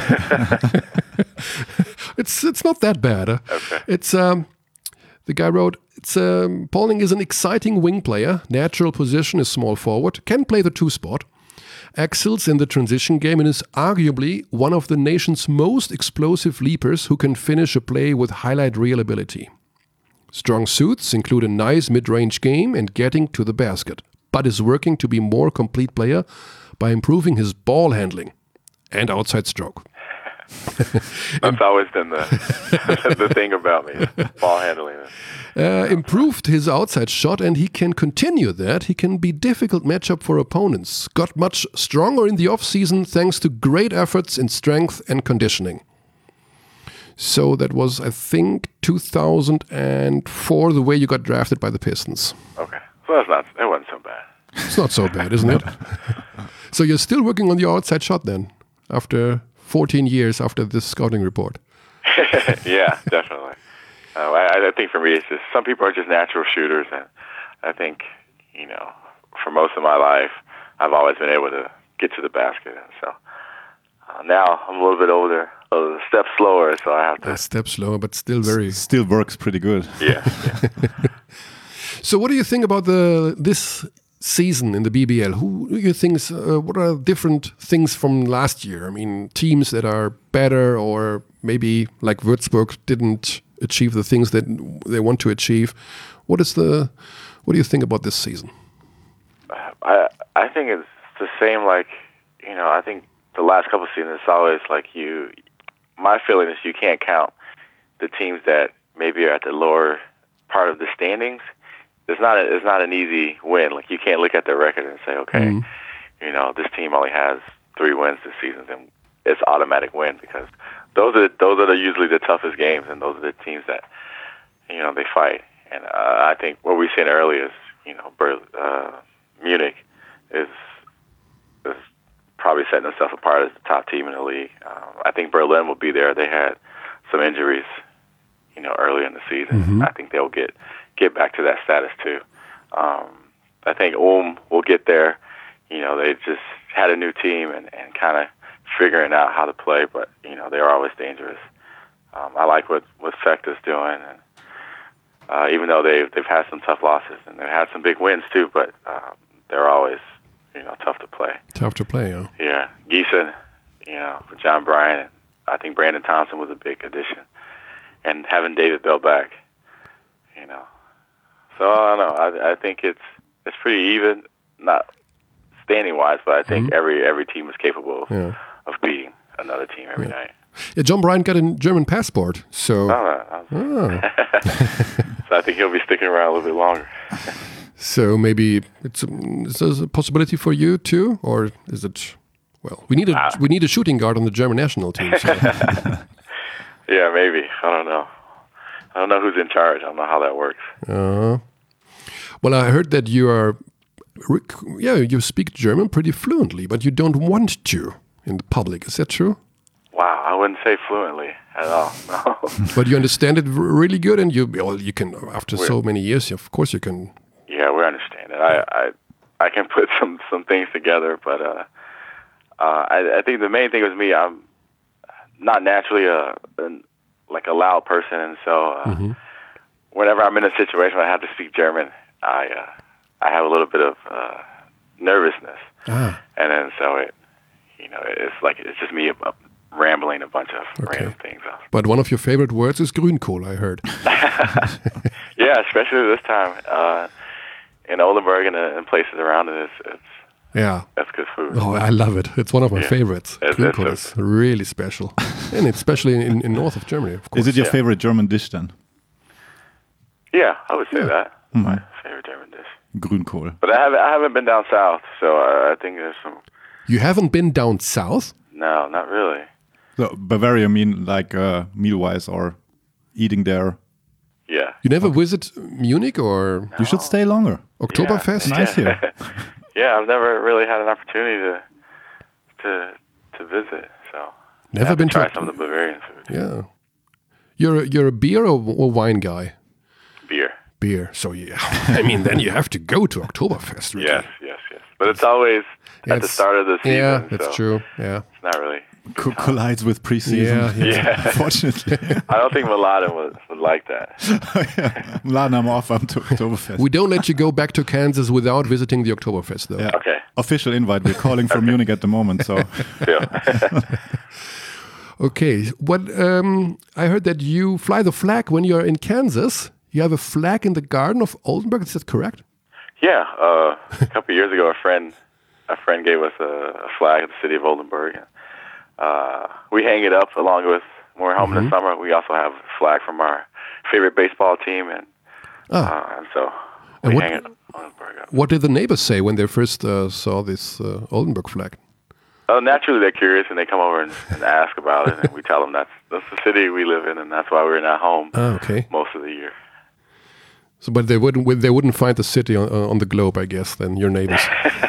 it's it's not that bad. Uh. Okay. It's um, the guy wrote. It's um, Paulding is an exciting wing player. Natural position is small forward. Can play the two spot. Excels in the transition game and is arguably one of the nation's most explosive leapers who can finish a play with highlight reel ability. Strong suits include a nice mid-range game and getting to the basket, but is working to be more complete player by improving his ball handling and outside stroke. That's always been the the thing about me, ball handling. Uh, improved his outside shot, and he can continue that. He can be difficult matchup for opponents. Got much stronger in the off-season thanks to great efforts in strength and conditioning. So that was, I think, two thousand four, the way you got drafted by the Pistons. Okay, so that's not, it wasn't so bad. It's not so bad, isn't it? So you're still working on your outside shot then, after fourteen years after this scouting report. Yeah, definitely. Uh, I, I think for me, it's just some people are just natural shooters, and I think, you know, for most of my life, I've always been able to get to the basket. And so uh, now I'm a little bit older, a step slower, so I have to. A step slower, but still very. Still works pretty good. Yeah. yeah. So what do you think about the this season in the B B L? Who do you think, uh, what are different things from last year? I mean, teams that are better, or maybe like Würzburg didn't achieve the things that they want to achieve. What is the, what do you think about this season? I I think it's the same, like, you know, I think the last couple of seasons, it's always like you, my feeling is you can't count the teams that maybe are at the lower part of the standings. It's not a, it's not an easy win. Like, you can't look at their record and say, okay, mm-hmm. you know, this team only has three wins this season, then it's automatic win, because those are those are the, usually the toughest games, and those are the teams that, you know, they fight. And uh, I think what we seen earlier is, you know, Ber- uh, Munich is is probably setting themselves apart as the top team in the league. Um, I think Berlin will be there. They had some injuries, you know, early in the season. Mm-hmm. I think they'll get get back to that status too. Um, I think Ulm will get there. You know, they just had a new team and, and kind of figuring out how to play, but, you know, they're always dangerous. Um, I like what, what Fekta's doing, and uh, even though they've, they've had some tough losses, and they've had some big wins too, but um, they're always, you know, tough to play. Tough to play, yeah. Yeah. Gießen, you know, for John Bryan, I think Brandon Thompson was a big addition. And having David Bell back, you know. So, I don't know. I, I think it's it's pretty even, not standing-wise, but I think mm-hmm. every every team is capable of, yeah. of beating another team every yeah. night. Yeah, John Bryan got a German passport, so... Oh, oh. So I think he'll be sticking around a little bit longer. So maybe it's a, is there a possibility for you too, or is it? Well, we need a uh, we need a shooting guard on the German national team. So. Yeah, maybe. I don't know. I don't know who's in charge. I don't know how that works. Uh, well, I heard that you are, yeah, you speak German pretty fluently, but you don't want to in the public. Is that true? Wow, I wouldn't say fluently at all. No. But you understand it really good, and you well, you can after We're, so many years. Of course, you can. Yeah, we understand it. I, I, I can put some, some things together, but uh, uh, I, I think the main thing with me, I'm not naturally a, a like a loud person, and so uh, mm-hmm. whenever I'm in a situation where I have to speak German, I uh, I have a little bit of uh, nervousness, ah. and then so it, you know, it's like it's just me uh, rambling a bunch of okay. random things off. But one of your favorite words is Grünkohl, I heard. Yeah, especially this time. Uh, In Oldenburg and, uh, and places around it, it's, it's yeah, that's good food. Oh, I love it. It's one of my yeah. favorites. Grünkohl is really special, and especially in, in north of Germany, of course. Is it your yeah. favorite German dish then? Yeah, I would say yeah. that. Mm-hmm. My favorite German dish. Grünkohl. But I haven't I haven't been down south, so I, I think there's some. You haven't been down south? No, not really. So Bavaria, I mean, like uh, meal-wise or eating there. Yeah. You never okay. visit Munich, or no. You should stay longer. Oktoberfest, yeah. Nice here. Yeah, I've never really had an opportunity to to to visit. So never been to try to some of the Bavarian food. Yeah, you're a, you're a beer or, or wine guy? Beer. Beer. So yeah, I mean, then you have to go to Oktoberfest. Really. Yes, yes, yes. But it's always yeah, at the start of the season. Yeah, that's so true. Yeah, it's not really. Co- collides with preseason. Yeah, yeah. yeah. Unfortunately. I don't think Mladen would, would like that. Mladen, I'm off. I'm to Oktoberfest. We don't let you go back to Kansas without visiting the Oktoberfest, though. Yeah. Okay. Official invite. We're calling from okay. Munich at the moment, so. Okay. What um, I heard that you fly the flag when you're in Kansas. You have a flag in the garden of Oldenburg. Is that correct? Yeah. Uh, a couple of years ago, a friend a friend gave us a, a flag of the city of Oldenburg. Uh, we hang it up along with when we're home mm-hmm. in the summer. We also have a flag from our favorite baseball team, and ah. uh, and so we and what, hang it Oldenburg up. What did the neighbors say when they first uh, saw this uh, Oldenburg flag? Uh, naturally, they're curious, and they come over and, and ask about it, and we tell them that's that's the city we live in, and that's why we're not home ah, okay. most of the year. So, but they wouldn't they wouldn't find the city on, uh, on the globe, I guess. Then your neighbors.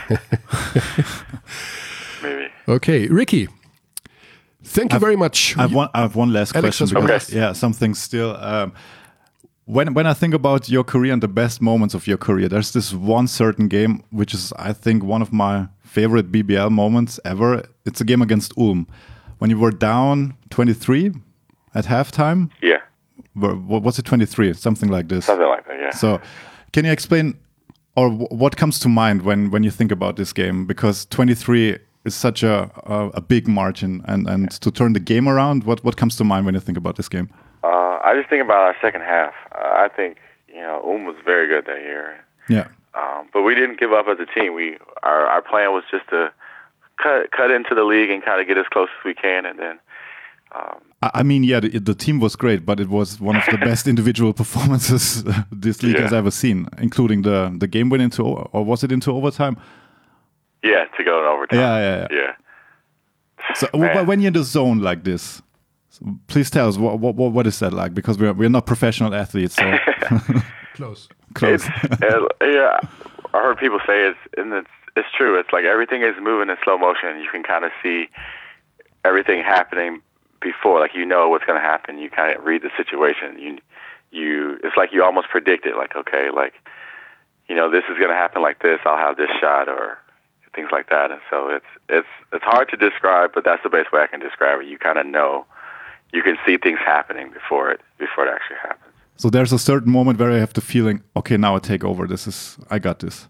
Maybe. Okay, Ricky. Thank you I've, very much. I have one. I have one last Alex question. Because, okay. Yeah, something still. Um, when when I think about your career and the best moments of your career, there's this one certain game which is, I think, one of my favorite B B L moments ever. It's a game against Ulm, when you were down twenty-three at halftime. Yeah. What was it, twenty-three? Something like this. Something like that. Yeah. So, can you explain, or what comes to mind when when you think about this game? Because twenty-three is such a a, a big margin, and, and to turn the game around, what what comes to mind when you think about this game? Uh, I just think about our second half. Uh, I think you know Ulm was very good that year. Yeah. Um, but we didn't give up as a team. We our our plan was just to cut cut into the league and kind of get as close as we can, and then. Um, I mean, yeah, the, the team was great, but it was one of the best individual performances this league yeah. has ever seen, including the the game went into, or was it into overtime? Yeah, to go in overtime. Yeah, yeah, yeah. yeah. So Man. when you're in the zone like this, so please tell us what what what is that like? Because we're we're not professional athletes, so close, close. It's, yeah, I heard people say it's and it's it's true. It's like everything is moving in slow motion. You can kind of see everything happening before, like you know what's going to happen. You kind of read the situation. You, you, it's like you almost predict it. Like, okay, like, you know, this is going to happen like this. I'll have this shot or things like that. And so it's it's it's hard to describe, but that's the best way I can describe it. You kind of know, you can see things happening before it before it actually happens. So there's a certain moment where I have the feeling, okay, now I take over. This is, I got this.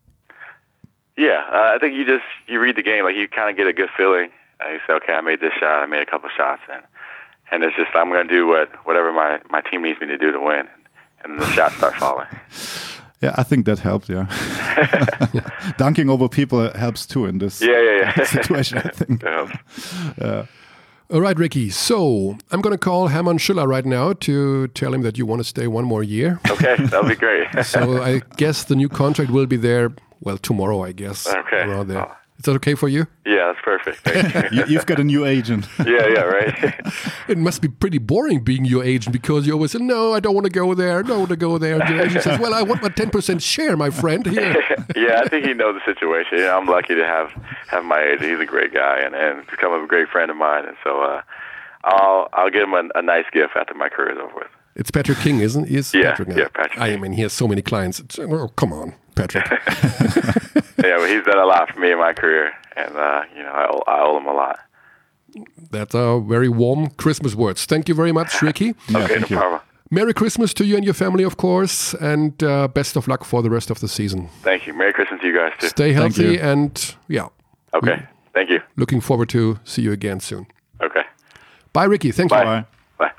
Yeah, uh, I think you just you read the game, like you kind of get a good feeling. Uh, you say, okay, I made this shot, I made a couple shots, and and it's just I'm going to do what whatever my, my team needs me to do to win, and the shots start falling. Yeah, I think that helped. Yeah, dunking over people helps too in this yeah, yeah, yeah. situation. I think. Yeah. All right, Ricky. So I'm going to call Hermann Schüller right now to tell him that you want to stay one more year. Okay, that'll be great. So I guess the new contract will be there. Well, tomorrow, I guess. Okay. Around there. Oh. Is that okay for you? Yeah, that's perfect. Thank you. You've got a new agent. Yeah, yeah, right. It must be pretty boring being your agent because you always say, no, I don't want to go there, no, I want to go there. And the agent says, well, I want my ten percent share, my friend. Here. Yeah, I think he knows the situation. Yeah, I'm lucky to have, have my agent. He's a great guy and, and become a great friend of mine. And so uh, I'll I'll give him a, a nice gift after my career is over with. It's Patrick King, isn't he? Is yeah, Patrick now? yeah, Patrick. I mean, he has so many clients. It's, oh, come on, Patrick. Yeah, well, he's done a lot for me in my career, and uh, you know, I owe, I owe him a lot. That's a very warm Christmas words. Thank you very much, Ricky. Yeah, okay, no you. problem. Merry Christmas to you and your family, of course, and uh, best of luck for the rest of the season. Thank you. Merry Christmas to you guys, too. Stay healthy and, yeah. Okay, thank you. Looking forward to see you again soon. Okay. Bye, Ricky. Thank Bye. you. Bye. Bye.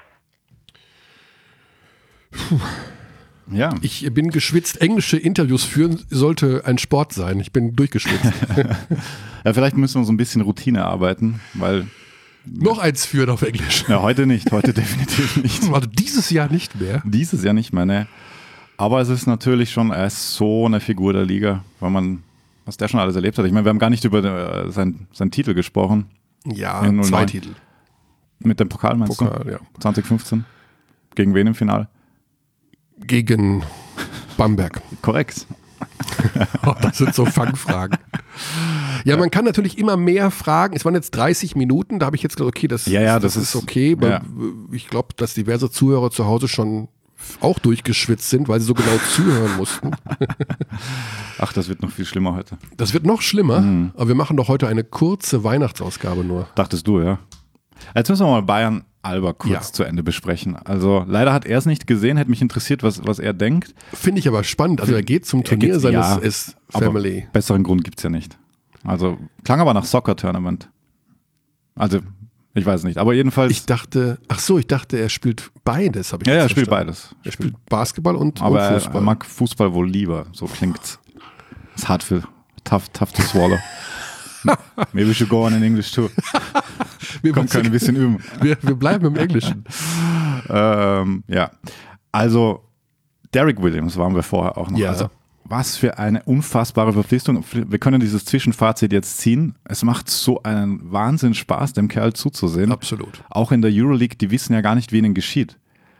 Ja. Ich bin geschwitzt. Englische Interviews führen sollte ein Sport sein. Ich bin durchgeschwitzt. Ja, vielleicht müssen wir so ein bisschen Routine arbeiten, weil... Noch eins führen auf Englisch. Ja, heute nicht. Heute definitiv nicht. Also dieses Jahr nicht mehr. Dieses Jahr nicht mehr, ne. Aber es ist natürlich schon, er ist so eine Figur der Liga, weil man, was der schon alles erlebt hat. Ich meine, wir haben gar nicht über äh, sein, seinen Titel gesprochen. Ja, In zwei null neun. Titel. Mit dem Pokal, meinst Pokal, du? ja. zwanzig fünfzehn. Gegen wen im Finale? Gegen Bamberg. Korrekt. Oh, das sind so Fangfragen. Ja, man kann natürlich immer mehr fragen. Es waren jetzt dreißig Minuten, da habe ich jetzt gesagt, okay, das, Ja, ja, das, das ist ist- okay. Aber ja. ich glaube, dass diverse Zuhörer zu Hause schon auch durchgeschwitzt sind, weil sie so genau zuhören mussten. Ach, das wird noch viel schlimmer heute. Das wird noch schlimmer, aber wir machen doch heute eine kurze Weihnachtsausgabe nur. Dachtest du, ja? Jetzt müssen wir mal Bayern Alba kurz Ja. zu Ende besprechen. Also leider hat er es nicht gesehen, hätte mich interessiert, was, was er denkt. Finde ich aber spannend. Also er geht zum Turnier geht- seines ja, ist Aber Family. besseren Grund gibt es ja nicht. Also klang aber nach Soccer-Tournament. Also Ich weiß nicht, aber jedenfalls. Ich dachte, ach so, ich dachte, er spielt beides. Hab ich ja, jetzt er spielt verstanden. beides. Er spielt Basketball und, aber und Fußball. Er, er mag Fußball wohl lieber, so klingt's. Ist hart für, tough, tough to swallow. Maybe we should go on in English too. wir, Komm, können ein bisschen üben. Wir, wir bleiben im Englischen. ähm, ja, also Derrick Williams waren wir vorher auch noch. Ja. Also, was für eine unfassbare Verpflichtung. Wir können dieses Zwischenfazit jetzt ziehen. Es macht so einen Wahnsinn Spaß, dem Kerl zuzusehen. Absolut. Auch in der Euroleague, die wissen ja gar nicht, wie ihnen geschieht.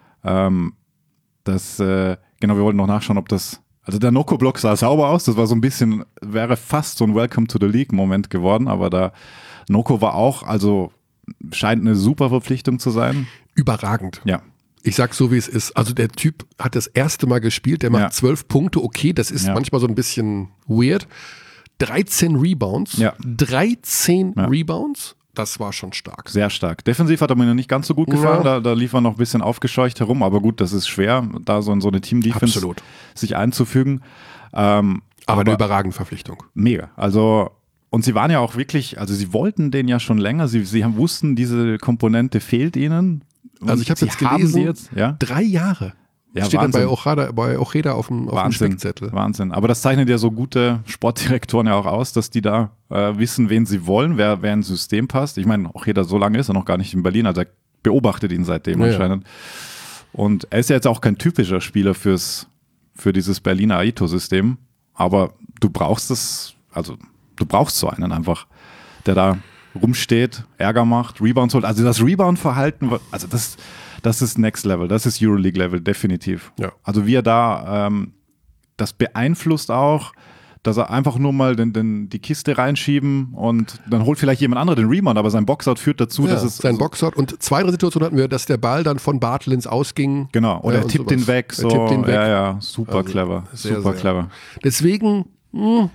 Ähm, das, äh, genau, wir wollten noch nachschauen, ob das, also der Noko-Block sah sauber aus. Das war so ein bisschen, wäre fast so ein Welcome to the League-Moment geworden, aber da Noko war auch, also scheint eine super Verpflichtung zu sein. Überragend. Ja. Ich sag so, wie es ist. Also der Typ hat das erste Mal gespielt, der macht zwölf ja. Punkte, okay, das ist ja. manchmal so ein bisschen weird. dreizehn Rebounds, ja. dreizehn ja. Rebounds, das war schon stark. Sehr stark. Defensiv hat er mir noch nicht ganz so gut gefallen, ja. da, da lief er noch ein bisschen aufgescheucht herum, aber gut, das ist schwer, da so in so eine Team-Defense Absolut. sich einzufügen. Ähm, aber, aber eine überragende Verpflichtung. Mega, also und sie waren ja auch wirklich, also sie wollten den ja schon länger, sie, sie haben, wussten, diese Komponente fehlt ihnen. Und also ich habe jetzt gelesen, jetzt, ja? drei Jahre. Ja, steht Wahnsinn. dann bei Ojeda, bei Ojeda auf dem, auf dem Spickzettel. Wahnsinn. Aber das zeichnet ja so gute Sportdirektoren ja auch aus, dass die da äh, wissen, wen sie wollen, wer, wer ins System passt. Ich meine, Ojeda, so lange ist er noch gar nicht in Berlin, also er beobachtet ihn seitdem ja, anscheinend. Ja. Und er ist ja jetzt auch kein typischer Spieler fürs, für dieses Berliner Aito-System, aber du brauchst es, also du brauchst so einen einfach, der da rumsteht, Ärger macht, Rebounds holt. Also das Rebound-Verhalten, also das, das ist Next Level, das ist Euroleague-Level, definitiv. Ja. Also wie er da, ähm, das beeinflusst auch, dass er einfach nur mal den, den, die Kiste reinschieben und dann holt vielleicht jemand anderes den Rebound, aber sein Boxout führt dazu, ja, dass es... sein also, Boxout und zwei, drei Situationen hatten wir, dass der Ball dann von Bartels ausging. Genau, oder ja, er tippt den weg. So. Er tippt den weg. Ja, ja, super also, clever, sehr, super sehr. clever. Deswegen... Mh,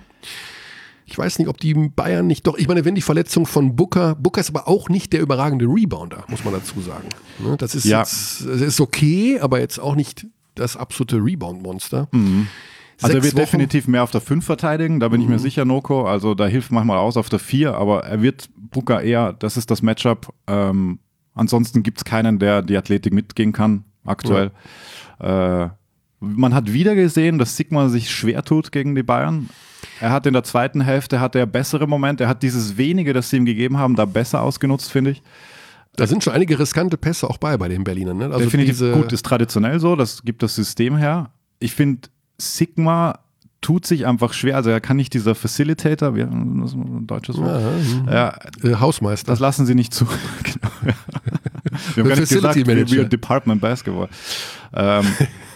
ich weiß nicht, ob die Bayern nicht doch, ich meine, wenn die Verletzung von Booker, Booker ist aber auch nicht der überragende Rebounder, muss man dazu sagen. Das ist ja. jetzt, das ist okay, aber jetzt auch nicht das absolute Rebound-Monster. Mhm. Also er wird Wochen. definitiv mehr auf der fünf verteidigen, da bin ich mir sicher, Noko, also da hilft manchmal aus auf der vier, aber er wird Booker eher, das ist das Matchup, ähm, ansonsten gibt es keinen, der die Athletik mitgehen kann, aktuell. Ja. Äh, man hat wieder gesehen, dass Sigma sich schwer tut gegen die Bayern. Er hat in der zweiten Hälfte hatte er bessere Momente. Er hat dieses wenige, das sie ihm gegeben haben, da besser ausgenutzt, finde ich. Da sind schon einige riskante Pässe auch bei, bei den Berlinern. Ne? Also definitiv diese gut, ist traditionell so, das gibt das System her. Ich finde, Sigma tut sich einfach schwer. Also er kann nicht dieser Facilitator, wie das ist ein deutsches Wort. Ja, ja. Äh, Hausmeister. Das lassen sie nicht zu. Genau, ja. Wir haben gar nicht gesagt, wir, wir Department Basketball. Ähm,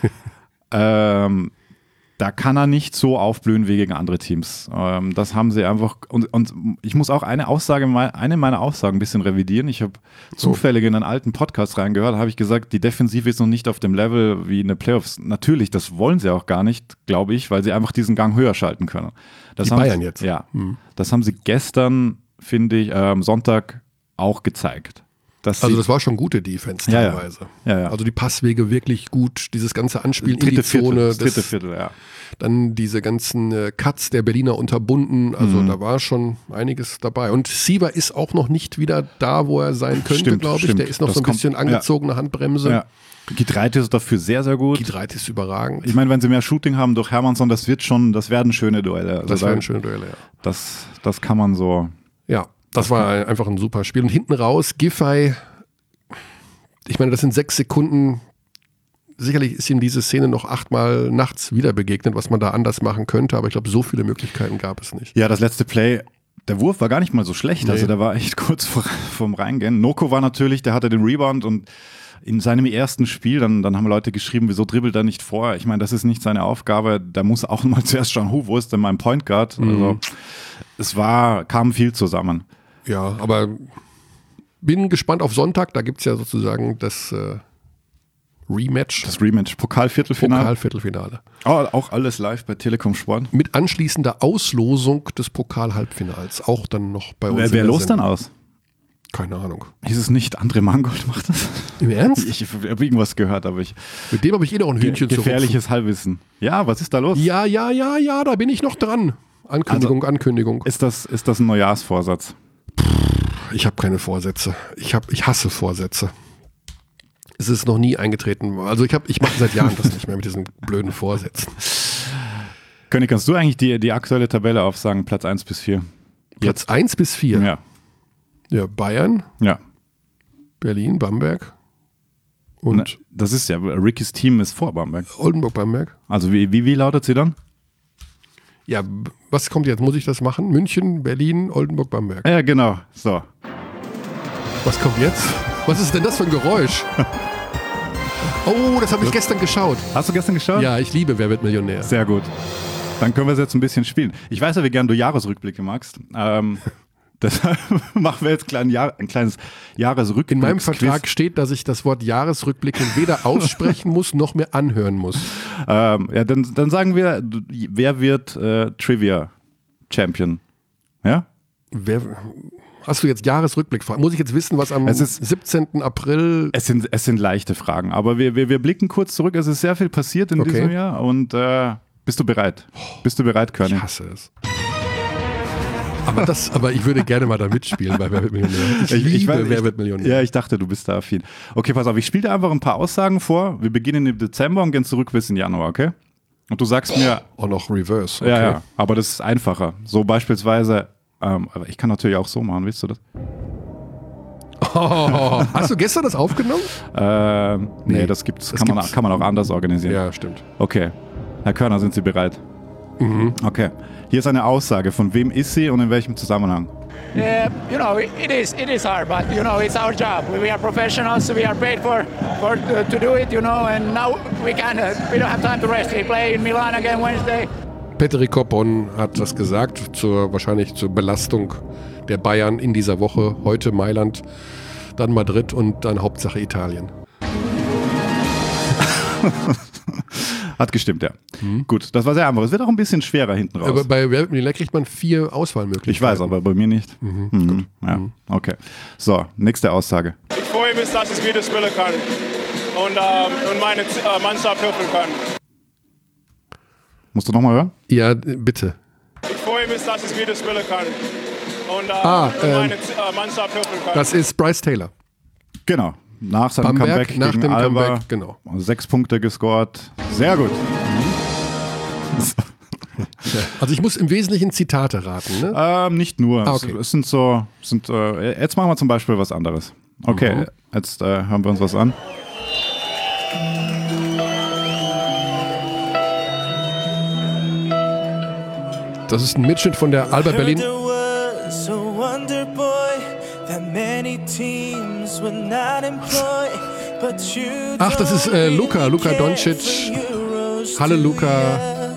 ähm, Da kann er nicht so aufblühen wie gegen andere Teams. Ähm, das haben sie einfach. Und, und ich muss auch eine Aussage, eine meiner Aussagen ein bisschen revidieren. Ich habe zufällig in einen alten Podcast reingehört, habe ich gesagt, die Defensive ist noch nicht auf dem Level wie eine Playoffs. Natürlich, das wollen sie auch gar nicht, glaube ich, weil sie einfach diesen Gang höher schalten können. Das die haben Bayern sie, jetzt. Ja. Mhm. Das haben sie gestern, finde ich, am Sonntag auch gezeigt. Also das war schon gute Defense teilweise. Ja, ja. Ja, ja. Also die Passwege wirklich gut, dieses ganze Anspielen dritte in die Zone. Viertel, das dritte das, Viertel, ja. Dann diese ganzen äh, Cuts der Berliner unterbunden. Also Mhm. da war schon einiges dabei. Und Siever ist auch noch nicht wieder da, wo er sein könnte, glaube ich. Stimmt. Der ist noch Das so ein kommt, bisschen angezogene ja. Handbremse. Ja. Gidreite ist dafür sehr, sehr gut. Gidreite ist überragend. Ich meine, wenn sie mehr Shooting haben durch Hermannsson, das wird schon, das werden schöne Duelle. Also das da, werden schöne Duelle, ja. Das, das kann man so. Ja, das war ein, einfach ein super Spiel. Und hinten raus, Giffey, ich meine, das sind sechs Sekunden. Sicherlich ist ihm diese Szene noch achtmal nachts wieder begegnet, was man da anders machen könnte, aber ich glaube, so viele Möglichkeiten gab es nicht. Ja, das letzte Play, der Wurf war gar nicht mal so schlecht, Nee. also der war echt kurz vor, vorm Reingehen. Noko war natürlich, der hatte den Rebound und in seinem ersten Spiel, dann, dann haben Leute geschrieben, wieso dribbelt er nicht vor? Ich meine, das ist nicht seine Aufgabe, da muss auch mal zuerst schauen, huh, wo ist denn mein Point Guard? Mhm. Also es war, kam viel zusammen. Ja, aber bin gespannt auf Sonntag, da gibt es ja sozusagen das äh, Rematch. Das Rematch, Pokal-Viertelfinale. Pokal-Viertelfinale. Oh, auch alles live bei Telekom Sport. Mit anschließender Auslosung des Pokal-Halbfinals. Auch dann noch bei uns. Wer, in wer der los dann Sendung. aus? Keine Ahnung. Ist es nicht André Mangold macht das? Im Ernst? Ich, ich habe irgendwas gehört, aber ich. Mit dem habe ich eh noch ein Hühnchen zu rupfen. Gefährliches Halbwissen. Ja, was ist da los? Ja, ja, ja, ja, da bin ich noch dran. Ankündigung, Also, Ankündigung. Ist das, ist das ein Neujahrsvorsatz? Ich habe keine Vorsätze. Ich, hab, ich hasse Vorsätze. Es ist noch nie eingetreten. Also ich, hab, ich mache seit Jahren das nicht mehr mit diesen blöden Vorsätzen. König, kannst du eigentlich die, die aktuelle Tabelle aufsagen, Platz eins bis vier? Platz eins bis vier? Ja. Ja, Bayern, Ja. Berlin, Bamberg und Na, das ist ja, Rickys Team ist vor Bamberg. Oldenburg-Bamberg. Also wie, wie, wie lautet sie dann? Ja, was kommt jetzt? Muss ich das machen? München, Berlin, Oldenburg-Bamberg. Ja, genau. So. Was kommt jetzt? Was ist denn das für ein Geräusch? Oh, das habe ich gestern geschaut. Hast du gestern geschaut? Ja, ich liebe Wer wird Millionär. Sehr gut. Dann können wir es jetzt ein bisschen spielen. Ich weiß ja, wie gern du Jahresrückblicke magst. Ähm, deshalb machen wir jetzt ein, kleinen Jahr, ein kleines Jahresrückblick. In meinem Vertrag steht, dass ich das Wort Jahresrückblick weder aussprechen muss, noch mehr anhören muss. Ähm, ja, dann, dann sagen wir, wer wird äh, Trivia-Champion? Ja? Wer, hast du jetzt Jahresrückblick? Muss ich jetzt wissen, was am Es ist- siebzehnten April... Es sind, es sind leichte Fragen, aber wir, wir, wir blicken kurz zurück. Es ist sehr viel passiert in Okay. diesem Jahr und äh, bist du bereit? Bist du bereit, Körny? Ich hasse es. Aber, das, aber ich würde gerne mal da mitspielen bei Wer wird Millionär. Ich, Ich- ich liebe weiß- Wer ich- wird Millionär. Ja, ich dachte, du bist da affin. Okay, pass auf, ich spiele dir einfach ein paar Aussagen vor. Wir beginnen im Dezember und gehen zurück bis in Januar, okay? Und du sagst mir, Auch noch Reverse. Okay. ja, ja, aber das ist einfacher. So beispielsweise, ähm, aber ich kann natürlich auch so machen, willst du das? Oh, hast du gestern das aufgenommen? Ähm, nee, Nee, das gibt's, das kann, man, gibt's. kann man auch anders organisieren. Ja, stimmt. Okay, Herr Körner, sind Sie bereit? Mhm. Okay, hier ist eine Aussage. Von wem ist sie und in welchem Zusammenhang? Uh, you know, it it is it is hard, but you know, it's our job. We, we are professionals. We are paid for for uh, to do it. You know, and now we can. Uh, we don't have time to rest. We play in Milan again Wednesday. Petteri Koppon hat das gesagt, zur, wahrscheinlich zur Belastung der Bayern in dieser Woche. Heute Mailand, dann Madrid und dann Hauptsache Italien. Hat gestimmt, ja. Gut, das war sehr einfach. Es wird auch ein bisschen schwerer hinten raus. Aber bei Wer wird Millionär kriegt man vier Auswahlmöglichkeiten. Ich weiß, aber bei mir nicht. Mhm. Ja, okay. So, nächste Aussage. Ich freue mich, dass ich wieder spielen kann und, ähm, und meine äh, Mannschaft helfen kann. Musst du nochmal hören? Ja, bitte. Ich freue mich, dass ich wieder spielen kann und, äh, Ah, und ähm, meine äh, Mannschaft helfen kann. Das ist Bryce Taylor. Genau. Nach seinem Bamberg, Comeback nach gegen dem Alba. Comeback, genau. Sechs Punkte gescored. Sehr gut. Also ich muss im Wesentlichen Zitate raten, ne? Ähm, nicht nur. Ah, okay. es, es sind so, sind, äh, jetzt machen wir zum Beispiel was anderes. Okay, Mhm. jetzt äh, hören wir uns was an. Das ist ein Mitschnitt von der Alba Berlin. There was a wonder boy that many teams would not employ, but you Ach, das ist, äh, don't Luka, really Luka care Doncic. for Euros, Halle, do Luka. ya?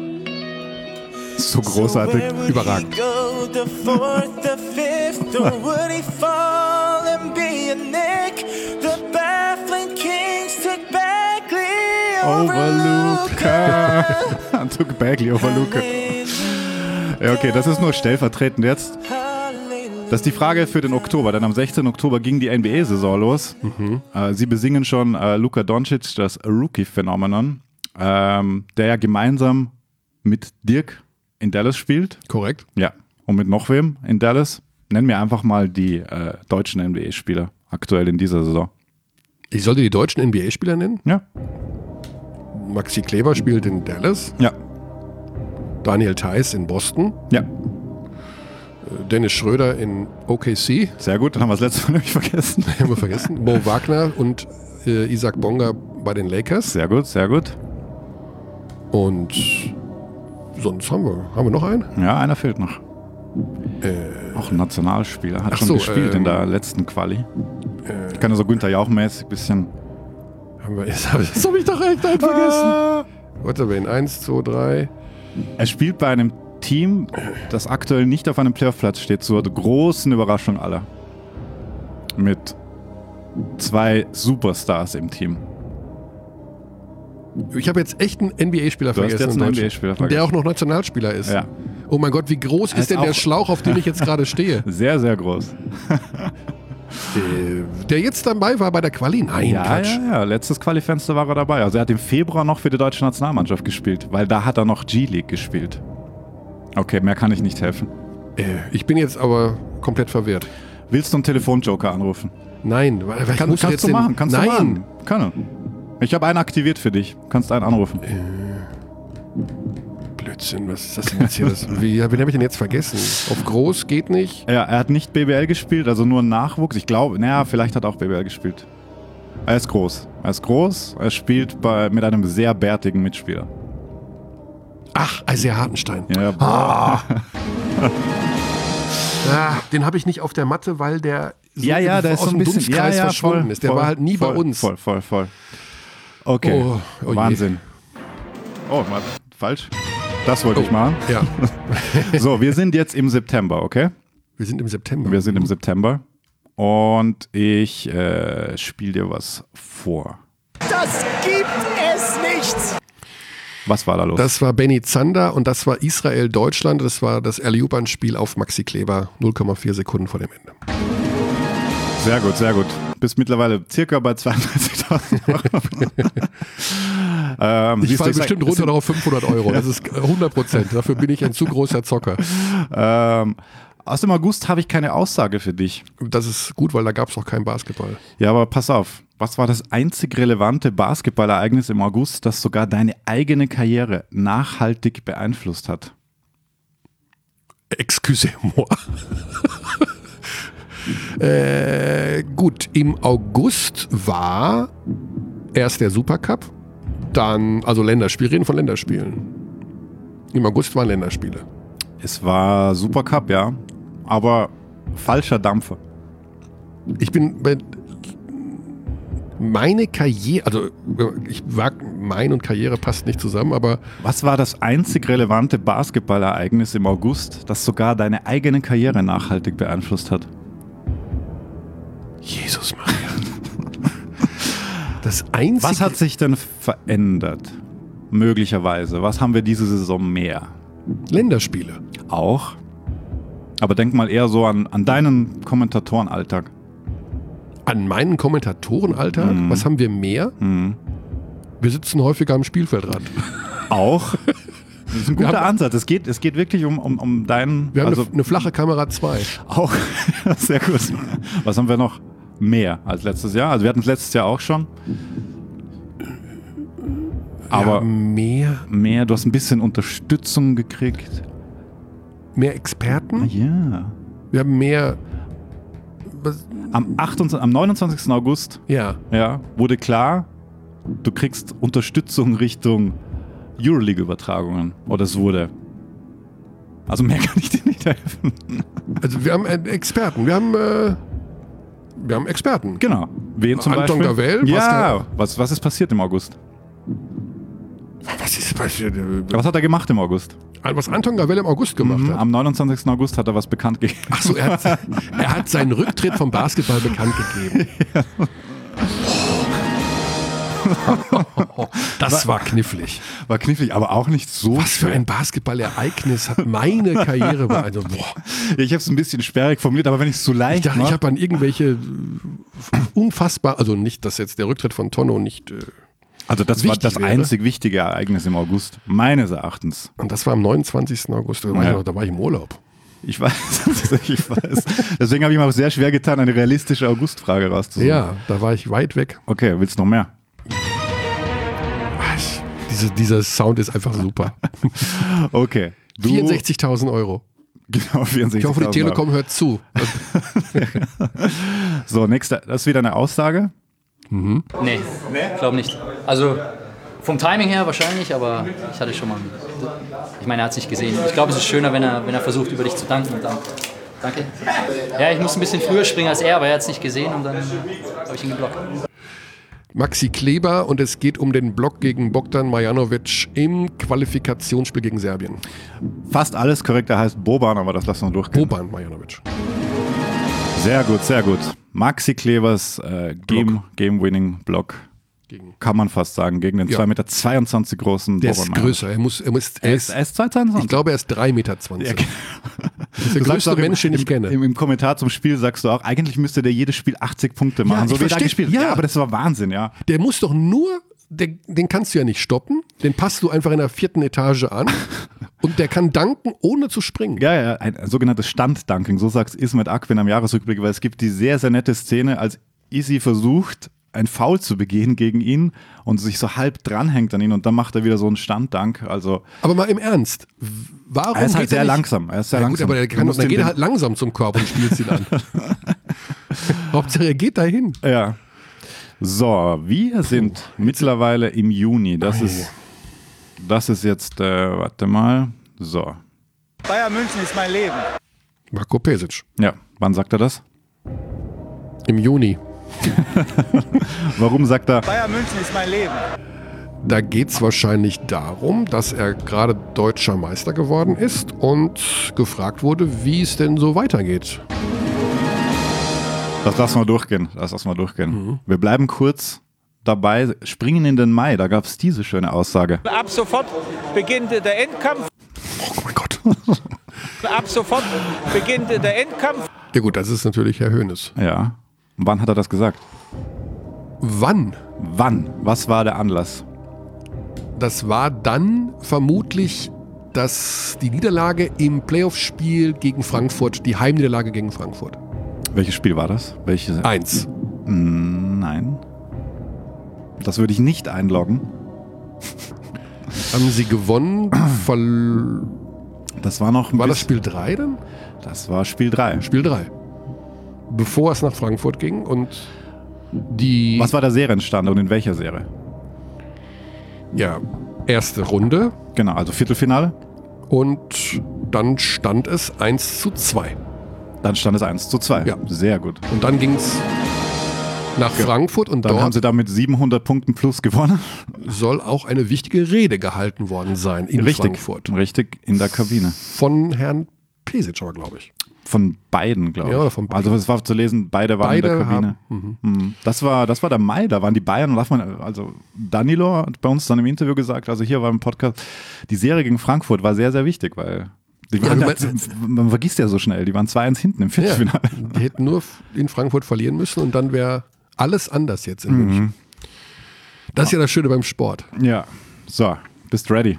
So großartig. Where would Überragend. he go, the fourth, the fifth, or would he fall and be a Nick? The baffling Kings took Bagley over, Over Luka. Luca. Took Bagley over Luca. Ja, okay, das ist nur stellvertretend jetzt. Das ist die Frage für den Oktober, denn am sechzehnten Oktober ging die N B A-Saison los. Äh, Sie besingen schon äh, Luka Doncic, das Rookie-Phänomenon, ähm, der ja gemeinsam mit Dirk in Dallas spielt. Korrekt. Ja, und mit noch wem in Dallas? Nenn mir einfach mal die äh, deutschen N B A-Spieler aktuell in dieser Saison. Ich sollte die deutschen N B A-Spieler nennen. Ja, Maxi Kleber spielt in Dallas. ja, Daniel Theiss in Boston. ja. Dennis Schröder in O K C. Sehr gut, dann haben wir das letzte Mal nämlich vergessen. Haben wir vergessen. Mo Wagner und äh, Isaac Bonga bei den Lakers. Sehr gut, sehr gut. Und sonst haben wir. Haben wir noch einen? Ja, einer fehlt noch. Auch ein Nationalspieler, hat Ach schon so, gespielt ähm, in der letzten Quali. Ich kann ja so Günther Jauch-mäßig ein bisschen. Haben wir, jetzt habe ich, das hab ich doch echt einen vergessen. Warte, wen? Eins, zwei, drei. Er spielt bei einem Team, das aktuell nicht auf einem Playoff-Platz steht, zur großen Überraschung aller. Mit zwei Superstars im Team. Ich habe jetzt echt einen N B A-Spieler Du hast vergessen. jetzt in einen Deutschland. N B A-Spieler Und der vergessen. auch noch Nationalspieler ist. Ja. Oh mein Gott, wie groß Er ist ist denn der auch- Schlauch, auf dem ich jetzt gerade stehe? Sehr, sehr groß. Äh, der jetzt dabei war bei der Quali? Nein, Ja, Quatsch. ja, ja. Letztes Quali-Fenster war er dabei. Also er hat im Februar noch für die deutsche Nationalmannschaft gespielt, weil da hat er noch G-League gespielt. Okay, mehr kann ich nicht helfen. Äh, ich bin jetzt aber komplett verwirrt. Willst du einen Telefonjoker anrufen? Nein, weil ich Kann, muss kannst jetzt du den, machen, kannst nein. du machen. Kann. Ich habe einen aktiviert für dich. Kannst einen anrufen. Blödsinn, was ist das denn jetzt hier? Das, wie, wen habe ich denn jetzt vergessen? Auf groß geht nicht. Ja, er hat nicht B B L gespielt, also nur Nachwuchs. Ich glaube, naja, vielleicht hat er auch B B L gespielt. Er ist groß. Er ist groß, er spielt bei, mit einem sehr bärtigen Mitspieler. Ach, Isaiah Hartenstein. Ja, ah. ah, den habe ich nicht auf der Matte, weil der so ja, ja, der ist aus so ein dem bisschen Dunstkreis ja, ja, verschwunden voll, ist. Der voll, war halt nie voll, bei uns. Voll, voll, voll. Okay, Oh, oh Wahnsinn. Oh, mal, falsch. Das wollte Oh, ich machen. Ja. So, wir sind jetzt im September, okay? Wir sind im September. Wir sind im September und ich äh, spiele dir was vor. Das gibt es nicht! Was war da los? Das war Benny Zander und das war Israel-Deutschland. Das war das Erliuban-Spiel auf Maxi Kleber. null Komma vier Sekunden vor dem Ende. Sehr gut, sehr gut. Bist mittlerweile circa bei zweiunddreißigtausend Euro. ähm, Ich siehst du, falle sag- bestimmt runter noch auf fünfhundert Euro. Das ist hundert Prozent. Dafür bin ich ein zu großer Zocker. Ähm, aus dem August habe ich keine Aussage für dich. Das ist gut, weil da gab es auch keinen Basketball. Ja, aber pass auf. Was war das einzig relevante Basketballereignis im August, das sogar deine eigene Karriere nachhaltig beeinflusst hat? Excusez-moi. äh, gut, im August war erst der Supercup, dann, also Länderspiel, reden von Länderspielen. Im August waren Länderspiele. Es war Supercup, ja, aber falscher Dampfer. Ich bin bei meine Karriere, also ich wag, mein und Karriere passt nicht zusammen, aber Was war das einzig relevante Basketballereignis im August, das sogar deine eigene Karriere nachhaltig beeinflusst hat? Jesus Maria. Das einzige. Was hat sich denn verändert? Möglicherweise. Was haben wir diese Saison mehr? Länderspiele. Auch. Aber denk mal eher so an, an deinen Kommentatorenalltag. An meinen Kommentatorenalltag, Mhm. was haben wir mehr? Mhm. Wir sitzen häufiger am Spielfeldrand. Auch. Das ist ein Wir guter haben- Ansatz. Es geht, es geht wirklich um, um, um deinen. Wir haben also eine, eine flache Kamera zwei. auch. Sehr gut. Was haben wir noch mehr als letztes Jahr? Also wir hatten es letztes Jahr auch schon. Aber Ja, mehr, mehr, du hast ein bisschen Unterstützung gekriegt. mehr Ah, Experten. ja. Wir haben mehr. Was, Am, achtundzwanzigsten, am neunundzwanzigsten August ja, ja, wurde klar, du kriegst Unterstützung Richtung Euroleague-Übertragungen. Oder es wurde. Also mehr kann ich dir nicht helfen. also wir haben äh, Experten. Wir haben, äh, wir haben Experten. Genau. Wen zum Anton Beispiel? Gavel, Ja, Pascal- was, was ist passiert im August? Was ist passiert? Was hat er gemacht im August? Was Anton Gavel im August gemacht Mhm, hat. am neunundzwanzigsten August hat er was bekannt gegeben. Achso, er hat, er hat seinen Rücktritt vom Basketball bekannt gegeben. Das war knifflig. War knifflig, aber auch nicht so Was für schwer. ein Basketballereignis hat meine Karriere bei. Also, boah. Ich habe es ein bisschen sperrig formuliert, aber wenn ich es so Ich leicht dachte, ich mache. habe an irgendwelche äh, unfassbar, also nicht, dass jetzt der Rücktritt von Tonno nicht. Äh, Also das war wichtig das wäre. einzig wichtige Ereignis im August, meines Erachtens. und das war am neunundzwanzigsten August. Da war, Ja. ich, noch, da war ich im Urlaub. Ich weiß, ich weiß. Deswegen habe ich mir auch sehr schwer getan, eine realistische Augustfrage rauszusuchen. Ja, da war ich weit weg. Okay, willst du noch mehr? Was? Diese, dieser Sound ist einfach super. Okay. Du, vierundsechzigtausend Euro. Genau, vierundsechzigtausend. Ich hoffe, die Telekom hört zu. So, nächster, das ist wieder eine Aussage. Nee, glaube nicht. Also vom Timing her wahrscheinlich, aber ich hatte schon mal. Ich meine, er hat es nicht gesehen. Ich glaube, es ist schöner, wenn er, wenn er versucht, über dich zu danken. Und dann, danke. Ja, ich musste ein bisschen früher springen als er, aber er hat es nicht gesehen und dann habe ich ihn geblockt. Maxi Kleber und es geht um den Block gegen Bogdan Marjanovic im Qualifikationsspiel gegen Serbien. Fast alles korrekt, er heißt Boban, aber das lassen wir durchgehen. Boban Marjanovic. Sehr gut, sehr gut. Maxi Klebers äh, Game, Game-Winning-Block, Gegen. kann man fast sagen, gegen den Ja. zwei Meter zweiundzwanzig großen Der Boban ist Marjanovic. größer. Er muss, er muss, er Er ist, ist, er ist zwei Meter zweiundzwanzig. ich glaube, er ist drei Meter zwanzig. Ja, Das ist der Du sagst größte auch im- Mensch, den ich im, kenne. Im, Im Kommentar zum Spiel sagst du auch, eigentlich müsste der jedes Spiel achtzig Punkte machen, Ja, so ich wie er da versteh- gespielt hat. ja. Ja, aber das war Wahnsinn, ja. Der muss doch nur, der, den kannst du ja nicht stoppen. Den passt du einfach in der vierten Etage an Und der kann danken, ohne zu springen. Ja, ja, ein sogenanntes Standdanking, so sagt Ismet Akgün am Jahresrückblick, weil es gibt die sehr, sehr nette Szene, als Isi versucht, ein Foul zu begehen gegen ihn und sich so halb dranhängt an ihn und dann macht er wieder so einen Standdank. Also, aber mal im Ernst, warum er ist halt geht sehr er nicht? langsam. Er ist sehr ja, langsam. Gut, aber der kann, dann geht er halt langsam zum Korb und spielt ihn an. Hauptsache, er geht dahin. Ja. So, wir sind Puh. mittlerweile im Juni. Das, oh ist, das ist jetzt, äh, warte mal, so. Bayern München ist mein Leben. Marco Pesic. Ja, wann sagt er das? Im Juni. Warum sagt er? Bayern München ist mein Leben. Da geht es wahrscheinlich darum, dass er gerade deutscher Meister geworden ist und gefragt wurde, wie es denn so weitergeht. Das lassen wir durchgehen. Das lassen wir durchgehen. Mhm. Wir bleiben kurz dabei, springen in den Mai. Da gab es diese schöne Aussage. Ab sofort beginnt der Endkampf. Oh mein Gott. Ab sofort beginnt der Endkampf. Ja gut, das ist natürlich Herr Hoeneß. Ja. Und wann hat er das gesagt? Wann? Wann? Was war der Anlass? Das war dann vermutlich das, die Niederlage im Playoff-Spiel gegen Frankfurt, die Heimniederlage gegen Frankfurt. Welches Spiel war das? Welches? Eins. Nein. Das würde ich nicht einloggen. Haben sie gewonnen? Verl- das war noch ein War das Spiel drei dann? Das war Spiel drei. Spiel drei. Bevor es nach Frankfurt ging und die... Was war der Serienstand und in welcher Serie? Ja, erste Runde. Genau, also Viertelfinale. Und dann stand es eins zu zwei. Dann stand es eins zu zwei. Ja. Sehr gut. Und dann ging es nach ja. Frankfurt und dann dort haben sie damit siebenhundert Punkten plus gewonnen. Soll auch eine wichtige Rede gehalten worden sein in richtig, Frankfurt. Richtig, in der Kabine. Von Herrn Pesic aber, glaube ich. Von beiden, glaube ich. Ja, oder von beiden. Also es war zu lesen, beide waren beide in der Kabine. Haben, mhm. das, war, das war der Mai, da waren die Bayern. Und man, also Danilo hat bei uns dann im Interview gesagt, also hier war im Podcast, die Serie gegen Frankfurt war sehr, sehr wichtig, weil die waren ja, da, man vergisst ja so schnell, die waren zwei eins hinten im Viertelfinale. Ja, die hätten nur in Frankfurt verlieren müssen und dann wäre alles anders jetzt in mhm. München. Das ist ja das Schöne beim Sport. Ja, so, bist ready.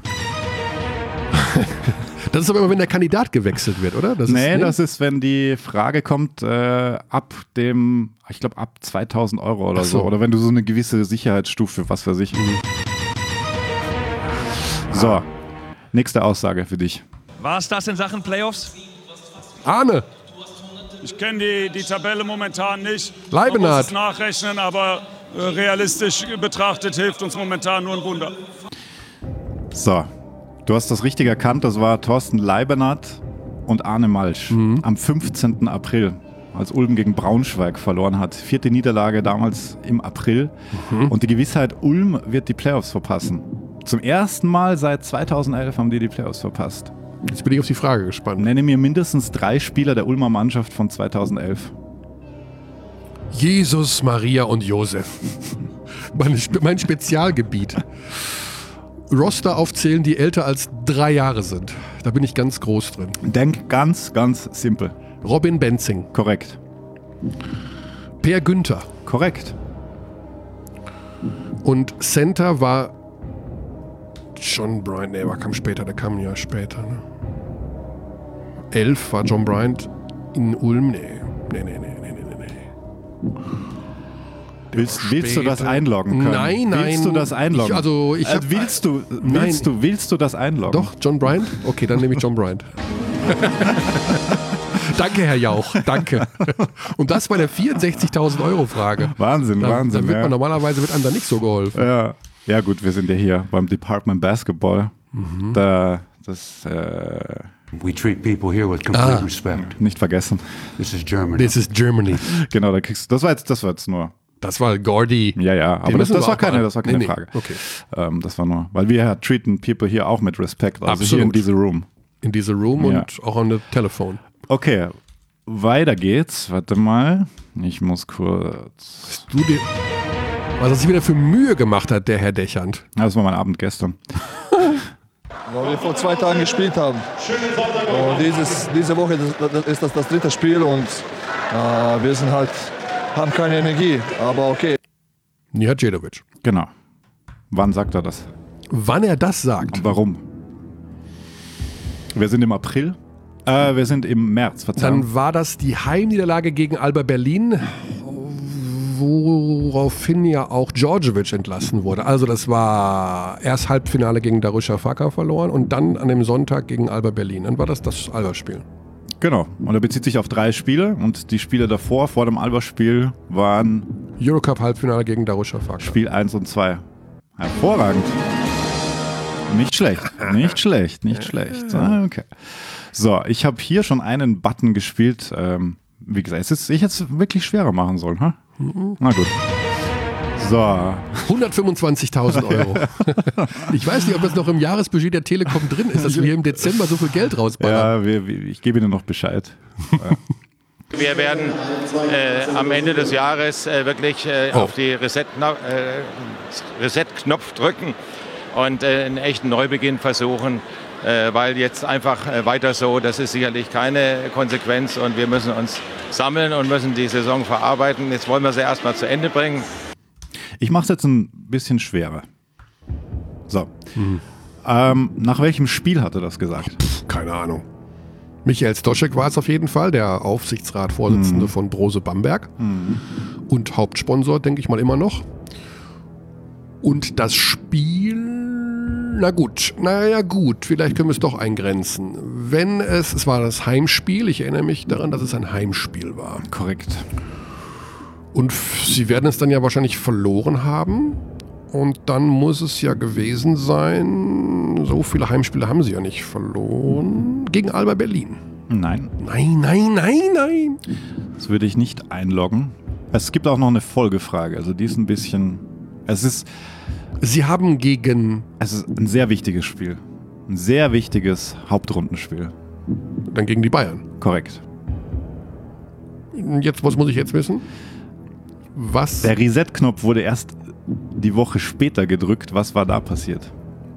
Das ist aber immer, wenn der Kandidat gewechselt wird, oder? Das nee, ist, nee, das ist, wenn die Frage kommt, äh, ab dem, ich glaube, ab zweitausend Euro oder so. so. Oder wenn du so eine gewisse Sicherheitsstufe, was weiß ich. Mhm. So, nächste Aussage für dich. War es das in Sachen Playoffs? Arne. Ich kenne die, die Tabelle momentan nicht. Leibenhardt. Man muss es nachrechnen, aber äh, realistisch betrachtet hilft uns momentan nur ein Wunder. So. Du hast das richtig erkannt, das war Thorsten Leibenhardt und Arne Malsch mhm. am fünfzehnten April, als Ulm gegen Braunschweig verloren hat. Vierte Niederlage damals im April mhm. und die Gewissheit, Ulm wird die Playoffs verpassen. Zum ersten Mal seit zweitausendelf haben die die Playoffs verpasst. Jetzt bin ich auf die Frage gespannt. Nenne mir mindestens drei Spieler der Ulmer Mannschaft von zweitausendelf. Jesus, Maria und Josef. mein, mein Spezialgebiet. Roster aufzählen, die älter als drei Jahre sind. Da bin ich ganz groß drin. Denk ganz, ganz simpel. Robin Benzing. Korrekt. Per Günther. Korrekt. Und Center war John Bryant. Nee, der kam später, der kam ein Jahr später. Ne? Elf war John Bryant in Ulm. Nee, nee, nee, nee, nee, nee, nee. Willst, willst du das einloggen können? Nein, nein. Willst du das einloggen? Ich, also ich hab, äh, willst du, willst du, willst du das einloggen? Doch, John Bryant? Okay, dann nehme ich John Bryant. Danke, Herr Jauch, danke. Und das bei der vierundsechzigtausend Euro Frage. Wahnsinn, da, Wahnsinn. Da wird man ja. normalerweise wird einem da nicht so geholfen. Ja. ja gut, wir sind ja hier beim Department Basketball. Mhm. Da, das, äh, We treat people here with complete ah, respect. Nicht vergessen. This is Germany. This is Germany. Genau, da kriegst du, das war jetzt, das war jetzt nur. Das war Gordy. Ja, ja, aber das, das, war keine, das war keine nee, Frage. Nee. Okay. Ähm, das war nur, weil wir ja treaten people hier auch mit Respekt. Also Absolut. hier in diese Room. In diese Room ja. und auch an das Telefon. Okay, weiter geht's. Warte mal, ich muss kurz. Du dir, was er sich wieder für Mühe gemacht hat, der Herr Dechant. Das war mein Abend gestern. Weil wir vor zwei Tagen gespielt haben. Und dieses, diese Woche das ist das das dritte Spiel und äh, wir sind halt, haben keine Energie, aber okay. Nihajedžić. Genau. Wann sagt er das? Wann er das sagt? Und warum? Wir sind im April. Äh, wir sind im März, Verzeihung. Dann war das die Heimniederlage gegen Alba Berlin, woraufhin ja auch Djordjevic entlassen wurde. Also das war erst Halbfinale gegen Darüşşafaka verloren und dann an dem Sonntag gegen Alba Berlin. Dann war das das Alba-Spiel. Genau. Und er bezieht sich auf drei Spiele und die Spiele davor, vor dem Alba-Spiel, waren Eurocup-Halbfinale gegen Darüşşafaka. Spiel eins und zwei. Hervorragend. Nicht schlecht, nicht schlecht, nicht schlecht. Ah, okay. So, ich habe hier schon einen Button gespielt. Ähm, wie gesagt, es ist, ich hätte es wirklich schwerer machen sollen. Huh? Mhm. Na gut. So. hundertfünfundzwanzigtausend Euro. Ich weiß nicht, ob das noch im Jahresbudget der Telekom drin ist, dass wir hier im Dezember so viel Geld rausballern. Ja, wir, wir, ich gebe Ihnen noch Bescheid. Wir werden äh, am Ende des Jahres äh, wirklich äh, oh. auf die Reset-Knopf äh, Reset drücken und äh, einen echten Neubeginn versuchen, äh, weil jetzt einfach äh, weiter so, das ist sicherlich keine Konsequenz und wir müssen uns sammeln und müssen die Saison verarbeiten. Jetzt wollen wir sie erstmal zu Ende bringen. Ich mache es jetzt ein bisschen schwerer. So. Mhm. Ähm, nach welchem Spiel hat er das gesagt? Pff, keine Ahnung. Michael Stoschek war es auf jeden Fall, der Aufsichtsratsvorsitzende mhm. von Brose Bamberg mhm. und Hauptsponsor, denke ich mal immer noch. Und das Spiel, na gut, naja gut, vielleicht können wir es doch eingrenzen. Wenn es, es war das Heimspiel, ich erinnere mich daran, dass es ein Heimspiel war. Korrekt. Und sie werden es dann ja wahrscheinlich verloren haben. Und dann muss es ja gewesen sein, so viele Heimspiele haben sie ja nicht verloren, gegen Alba Berlin. Nein. Nein, nein, nein, nein. Das würde ich nicht einloggen. Es gibt auch noch eine Folgefrage, also die ist ein bisschen, es ist... Sie haben gegen... Es ist ein sehr wichtiges Spiel. Ein sehr wichtiges Hauptrundenspiel. Dann gegen die Bayern. Korrekt. Jetzt, was muss ich jetzt wissen? Was? Der Reset-Knopf wurde erst die Woche später gedrückt. Was war da passiert?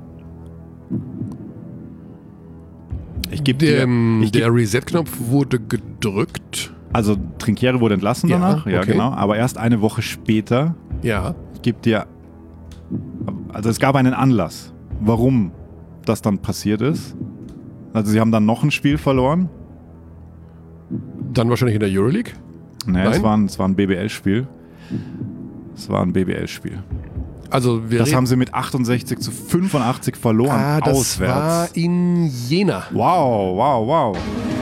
Ich gebe dir... Ähm, ich geb, der Reset-Knopf wurde gedrückt. Also Trinchieri wurde entlassen ja, danach. Ja, okay. genau. Aber erst eine Woche später. Ja. Ich gebe dir... Also es gab einen Anlass, warum das dann passiert ist. Also sie haben dann noch ein Spiel verloren. Dann wahrscheinlich in der Euroleague? Nee, es war, ein, es war ein B B L-Spiel. Es war ein B B L-Spiel. Also wir das haben sie mit achtundsechzig zu fünfundachtzig verloren, ah, das auswärts. war in Jena. Wow, wow, wow.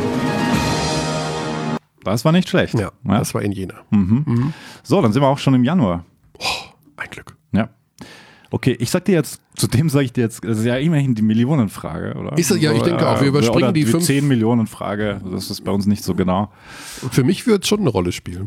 Das war nicht schlecht. Ja, ja. Das war in Jena. Mhm. Mhm. So, dann sind wir auch schon im Januar. Oh, ein Glück. Ja. Okay, ich sag dir jetzt, zu dem sage ich dir jetzt, das ist ja immerhin die Millionenfrage, oder? Ist das, ja, ich denke auch, wir überspringen oder die fünf. zehn Millionen Frage, das ist bei uns nicht so genau. Für mich wird es schon eine Rolle spielen.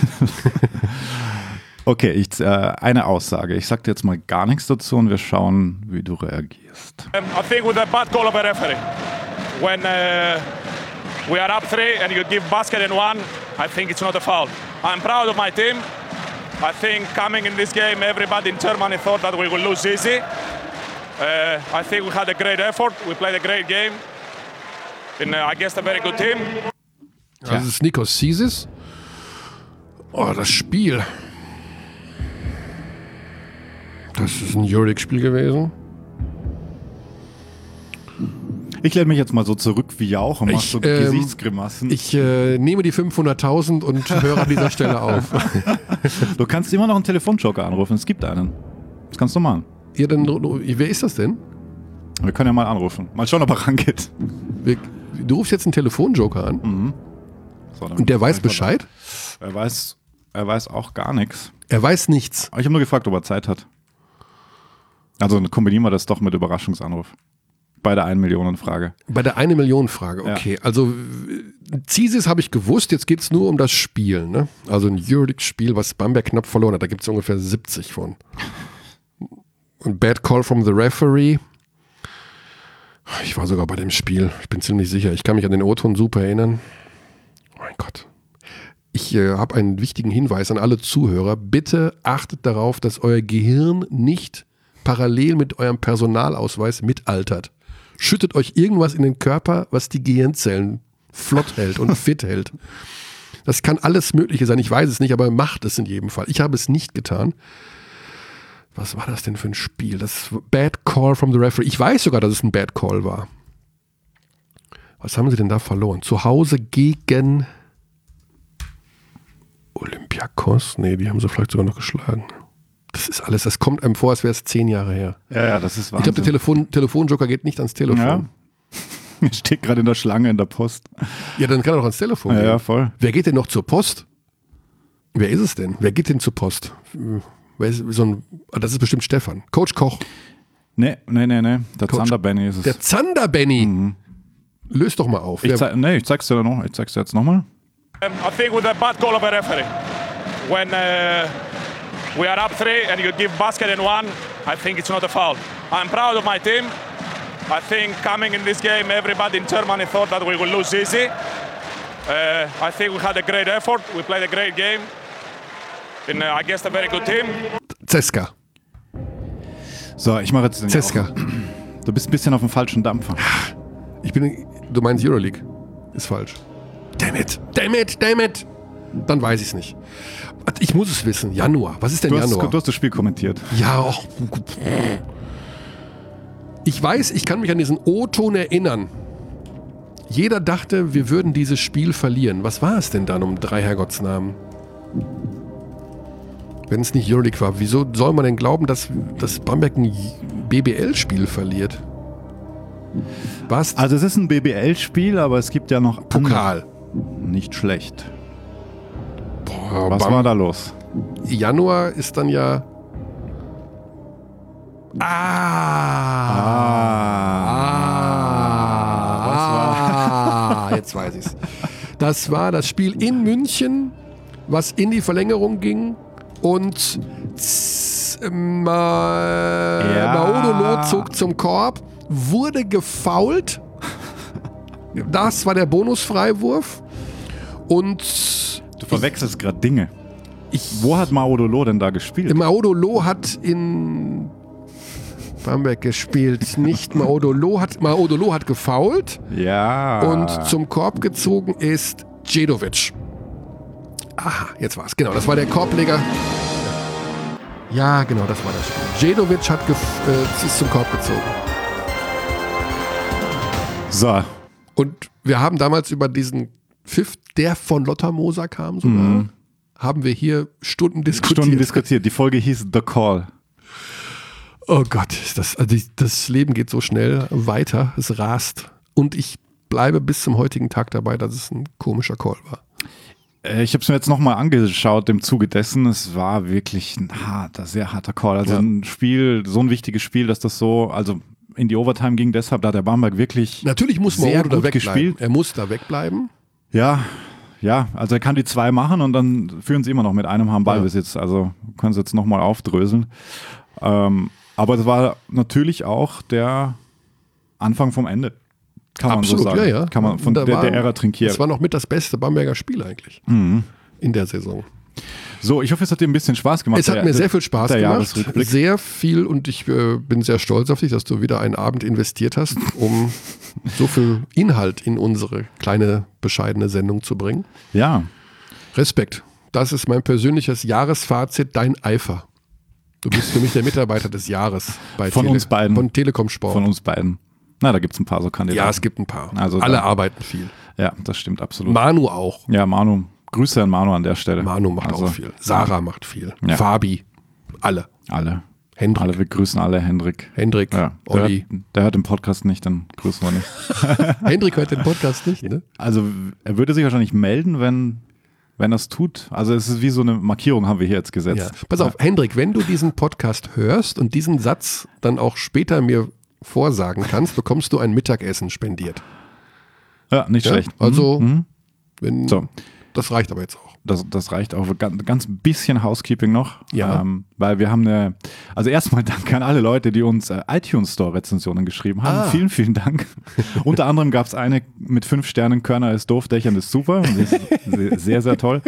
Okay, ich, äh, eine Aussage. Ich sag dir jetzt mal gar nichts dazu und wir schauen, wie du reagierst. Um, I think with a bad call of a referee, when uh, we are up three and you give basket in one, I think it's not a foul. I'm proud of my team. I think coming in this game, everybody in Germany thought that we would lose easy. Uh, I think we had a great effort. We played a great game. In, uh, I guess, a very good team. Also das ist Nikos Zisis. Oh, das Spiel. Das ist ein Euroleague-Spiel gewesen. Ich lehne mich jetzt mal so zurück wie Jauch und mach ich, so ähm, Gesichtsgrimassen. Ich äh, nehme die fünfhunderttausend und höre an dieser Stelle auf. Du kannst immer noch einen Telefonjoker anrufen, es gibt einen. Das kannst du machen. Ja, dann, wer ist das denn? Wir können ja mal anrufen. Mal schauen, ob er rangeht. Du rufst jetzt einen Telefonjoker an? Mhm. So, und der weiß Bescheid? Er weiß, er weiß auch gar nichts. Er weiß nichts? Ich habe nur gefragt, ob er Zeit hat. Also kombinieren wir das doch mit Überraschungsanruf. Bei der eine Millionen Frage. Bei der eine Millionen Frage, okay. Ja. Also Zisis habe ich gewusst, jetzt geht es nur um das Spiel. Ne? Also ein Euroleague-Spiel, was Bamberg knapp verloren hat, da gibt es ungefähr siebzig von. Und Bad Call from the Referee. Ich war sogar bei dem Spiel, ich bin ziemlich sicher. Ich kann mich an den O-Ton super erinnern. Oh mein Gott. Ich äh, habe einen wichtigen Hinweis an alle Zuhörer. Bitte achtet darauf, dass euer Gehirn nicht parallel mit eurem Personalausweis mitaltert. Schüttet euch irgendwas in den Körper, was die Gehirnzellen flott hält und fit hält. Das kann alles Mögliche sein, ich weiß es nicht, aber macht es in jedem Fall. Ich habe es nicht getan. Was war das denn für ein Spiel? Das Bad Call from the Referee. Ich weiß sogar, dass es ein Bad Call war. Was haben sie denn da verloren? Zu Hause gegen Olympiakos? Nee, die haben sie vielleicht sogar noch geschlagen. Das ist alles, das kommt einem vor, als wäre es zehn Jahre her. Ja, ja, das ist Wahnsinn. Ich glaube, der Telefon, Telefonjoker geht nicht ans Telefon. Ja. Er steht gerade in der Schlange in der Post. Ja, dann kann er doch ans Telefon ja, gehen. Ja, voll. Wer geht denn noch zur Post? Wer ist es denn? Wer geht denn zur Post? Wer ist so ein, das ist bestimmt Stefan. Coach Koch. Nee, nee, nee, nee. Der Coach, Zander Benny ist es. Der Zander Benny. Mhm. Löst doch mal auf. Ich, zeig, nee, ich zeig's dir noch. Ich zeig's dir jetzt nochmal. Um, I think with a bad call of a referee. When uh, we are up three and you give basket and one, I think it's not a foul. I'm proud of my team. I think coming in this game, everybody in Germany thought that we would lose easy. Uh, I think we had a great effort. We played a great game. And uh, I guess a very good team. Zeska. So, ich mache jetzt den Zeska. Du bist ein bisschen auf dem falschen Dampfer. Ich bin, du meinst Euroleague. Ist falsch. Damn it, damn it, damn it. Dann weiß ich es nicht. Ich muss es wissen. Januar. Was ist denn du hast, Januar? Du hast das Spiel kommentiert. Ja, auch. Ich weiß, ich kann mich an diesen O-Ton erinnern. Jeder dachte, wir würden dieses Spiel verlieren. Was war es denn dann um drei Herrgottsnamen? Wenn es nicht Euroleague war, wieso soll man denn glauben, dass, dass Bamberg ein B B L-Spiel verliert? Was? Also es ist ein B B L-Spiel, aber es gibt ja noch Pokal. Andere. Nicht schlecht. Boah, Was Bam- war da los? Januar ist dann ja... Ah! Ah! Ah! Jetzt weiß ich's. Das war das Spiel in München, was in die Verlängerung ging und z- ma- Ja. Maodolo zog zum Korb, wurde gefoult. Das war der Bonusfreiwurf und Du verwechselst gerade Dinge. Ich, Wo hat Maodolo denn da gespielt? Maodolo hat in Bamberg gespielt. Nicht Maodolo hat, Maodolo hat gefoult. Ja. Und zum Korb gezogen ist Djedovic. Aha, jetzt war's. Genau, das war der Korbleger. Ja, genau, das war das Spiel. Djedovic hat gef- äh, ist zum Korb gezogen. So. Und wir haben damals über diesen Pfiff, der von Lothar Moser kam sogar, Mhm. haben wir hier Stunden diskutiert. Stunden diskutiert. Die Folge hieß The Call. Oh Gott, das, also die, das Leben geht so schnell weiter, es rast. Und ich bleibe bis zum heutigen Tag dabei, dass es ein komischer Call war. Äh, Ich habe es mir jetzt nochmal angeschaut im Zuge dessen. Es war wirklich ein harter, sehr harter Call. Also Ja. ein Spiel, so ein wichtiges Spiel, dass das so, also in die Overtime ging deshalb, da hat der Bamberg wirklich Natürlich muss sehr Maodo da gut wegbleiben. gespielt. Er muss da wegbleiben. Ja, ja, also er kann die zwei machen und dann führen sie immer noch mit einem haben Ballbesitz. Also können sie jetzt nochmal aufdröseln. Ähm, aber das war natürlich auch der Anfang vom Ende. Kann man Absolut, so sagen. ja, ja. Kann man von Und da der, war- der Ära Trinkier. Das war noch mit das beste Bamberger Spiel eigentlich Mhm. in der Saison. So, ich hoffe, es hat dir ein bisschen Spaß gemacht. Es hat der- mir sehr viel Spaß der gemacht. Jahresrückblick. Sehr viel und ich äh, bin sehr stolz auf dich, dass du wieder einen Abend investiert hast, um so viel Inhalt in unsere kleine, bescheidene Sendung zu bringen. Ja. Respekt. Das ist mein persönliches Jahresfazit, dein Eifer. Du bist für mich der Mitarbeiter des Jahres bei Von Tele- uns beiden. Von Telekom Sport. Von uns beiden. Na, da gibt es ein paar so Kandidaten. Ja, es gibt ein paar. Also Alle da- arbeiten viel. Ja, das stimmt absolut. Manu auch. Ja, Manu. Grüße an Manu an der Stelle. Manu macht Also, auch viel. Sarah macht viel. Ja. Fabi. Alle. Alle. Hendrik. Alle, wir grüßen alle Hendrik. Hendrik. Ja, der, Olli. hört, der hört den Podcast nicht, dann grüßen wir nicht. Hendrik hört den Podcast nicht, ne? Also er würde sich wahrscheinlich melden, wenn, wenn er es tut. Also es ist wie so eine Markierung, haben wir hier jetzt gesetzt. Ja. Pass auf, Hendrik, wenn du diesen Podcast hörst und diesen Satz dann auch später mir vorsagen kannst, bekommst du ein Mittagessen spendiert. Ja, nicht Ja? schlecht. Also, Mhm. wenn, So. das reicht aber jetzt auch. Das, das reicht auch. Ganz, ganz bisschen Housekeeping noch. Ja. Ähm, weil wir haben eine, also erstmal danke an alle Leute, die uns äh, iTunes Store Rezensionen geschrieben haben. Ah. Vielen, vielen Dank. Unter anderem gab es eine mit fünf Sternen, Körner ist doof, Dächern ist super. Das ist sehr, sehr, sehr toll.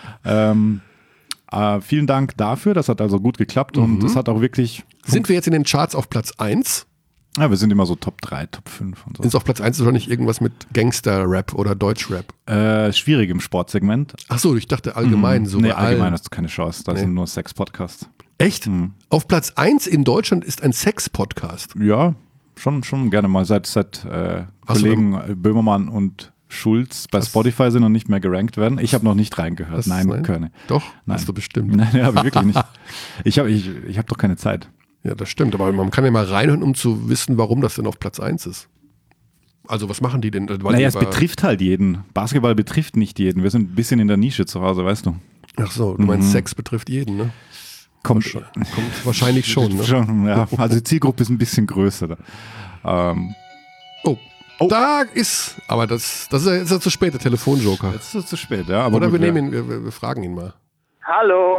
Ähm, äh, vielen Dank dafür. Das hat also gut geklappt und Mhm. es hat auch wirklich. Sind wir jetzt in den Charts auf Platz eins? Ja, wir sind immer so Top drei, Top fünf und so. Ist auf Platz eins wahrscheinlich irgendwas mit Gangster-Rap oder Deutsch-Rap? Äh, schwierig im Sportsegment. Achso, ich dachte allgemein Mhm. so. Nee, bei allen. allgemein hast du keine Chance. Da Nee. sind nur Sex-Podcasts. Echt? Mhm. Auf Platz eins in Deutschland ist ein Sex-Podcast. Ja, schon, schon gerne mal, seit, seit äh, Kollegen so, Böhmermann und Schulz bei Spotify sind und nicht mehr gerankt werden. Ich habe noch nicht reingehört. Das, nein, nein, Körne. Doch, nein. Hast du bestimmt. Nein, ja, wirklich nicht. Ich habe ich, ich hab doch keine Zeit. Ja, das stimmt. Aber man kann ja mal reinhören, um zu wissen, warum das denn auf Platz eins ist. Also was machen die denn? Weil naja, es betrifft halt jeden. Basketball betrifft nicht jeden. Wir sind ein bisschen in der Nische zu Hause, weißt du. Ach so, du meinst, mhm. Sex betrifft jeden, ne? Kommt, kommt wahrscheinlich schon, ne? schon ja. Also die Zielgruppe ist ein bisschen größer. Ähm, oh. Oh. Da ist, aber das, das ist ja, ist ja zu spät, der Telefonjoker. Jetzt ist es zu spät, ja. Aber Oder gut, wir, nehmen ja. ihn, wir, wir fragen ihn mal. Hallo.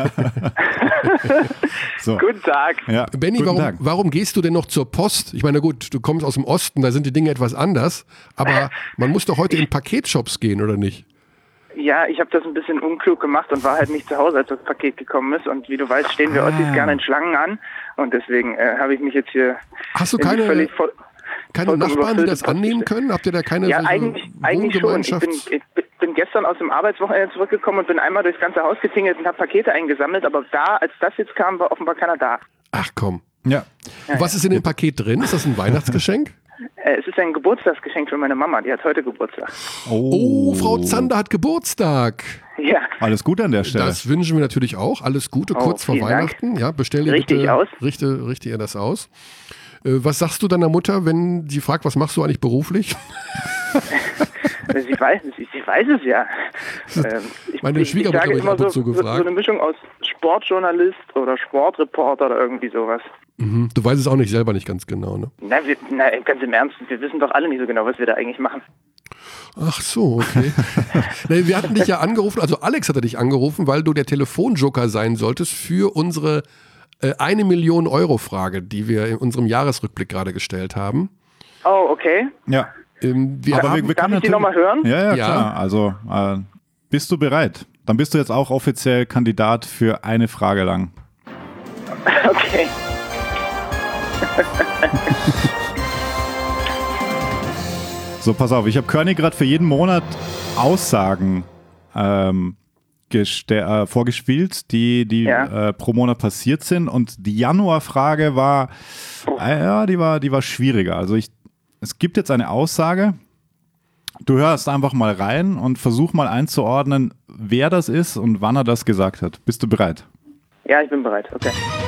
so. Guten Tag. Ja, Benny, Guten warum, Tag. warum gehst du denn noch zur Post? Ich meine, gut, du kommst aus dem Osten, da sind die Dinge etwas anders, aber man muss doch heute in Paketshops gehen, oder nicht? Ja, ich habe das ein bisschen unklug gemacht und war halt nicht zu Hause, als das Paket gekommen ist. Und wie du weißt, stehen wir ah. Ossis gerne in Schlangen an. Und deswegen äh, habe ich mich jetzt hier... Hast du keine... völlig voll Keine Nachbarn, die das annehmen können? Habt ihr da keine ja, so eigentlich, eigentlich schon. Ich bin, ich bin gestern aus dem Arbeitswochenende zurückgekommen und bin einmal durchs ganze Haus getingelt und habe Pakete eingesammelt, aber da, als das jetzt kam, war offenbar keiner da. Ach komm. Ja. Und was ist in dem Paket drin? Ist das ein Weihnachtsgeschenk? Äh, es ist ein Geburtstagsgeschenk für meine Mama, die hat heute Geburtstag. Oh, oh Frau Zander hat Geburtstag. Ja. Alles Gute an der Stelle. Das wünschen wir natürlich auch. Alles Gute, kurz oh, vor Weihnachten. Dank. Ja, bestell dir Richtig bitte, aus. Richte, richte ihr das aus. Was sagst du deiner Mutter, wenn sie fragt, was machst du eigentlich beruflich? sie, weiß, sie, sie weiß es ja. Ähm, ich, Meine Schwiegermutter habe ich ab und so, zu gefragt. So eine Mischung aus Sportjournalist oder Sportreporter oder irgendwie sowas. Mhm. Du weißt es auch nicht selber nicht ganz genau, ne? Nein, wir, na, ganz im Ernst, wir wissen doch alle nicht so genau, was wir da eigentlich machen. Ach so, okay. nee, wir hatten dich ja angerufen, also Alex hatte dich angerufen, weil du der Telefonjoker sein solltest für unsere äh, eine Million Euro Frage, die wir in unserem Jahresrückblick gerade gestellt haben. Oh, okay. Ja. Ähm, wir Aber haben, wir, wir darf ich die nochmal hören? Ja, ja, Ja. klar. Also, äh, bist du bereit? Dann bist du jetzt auch offiziell Kandidat für eine Frage lang. Okay. So, pass auf, ich habe Körny gerade für jeden Monat Aussagen ähm, äh, vorgespielt, die, die Ja. äh, pro Monat passiert sind. Und die Januarfrage war, äh, ja, die war, die war schwieriger. Also ich, es gibt jetzt eine Aussage, du hörst einfach mal rein und versuch mal einzuordnen, wer das ist und wann er das gesagt hat. Bist du bereit? Ja, ich bin bereit, okay.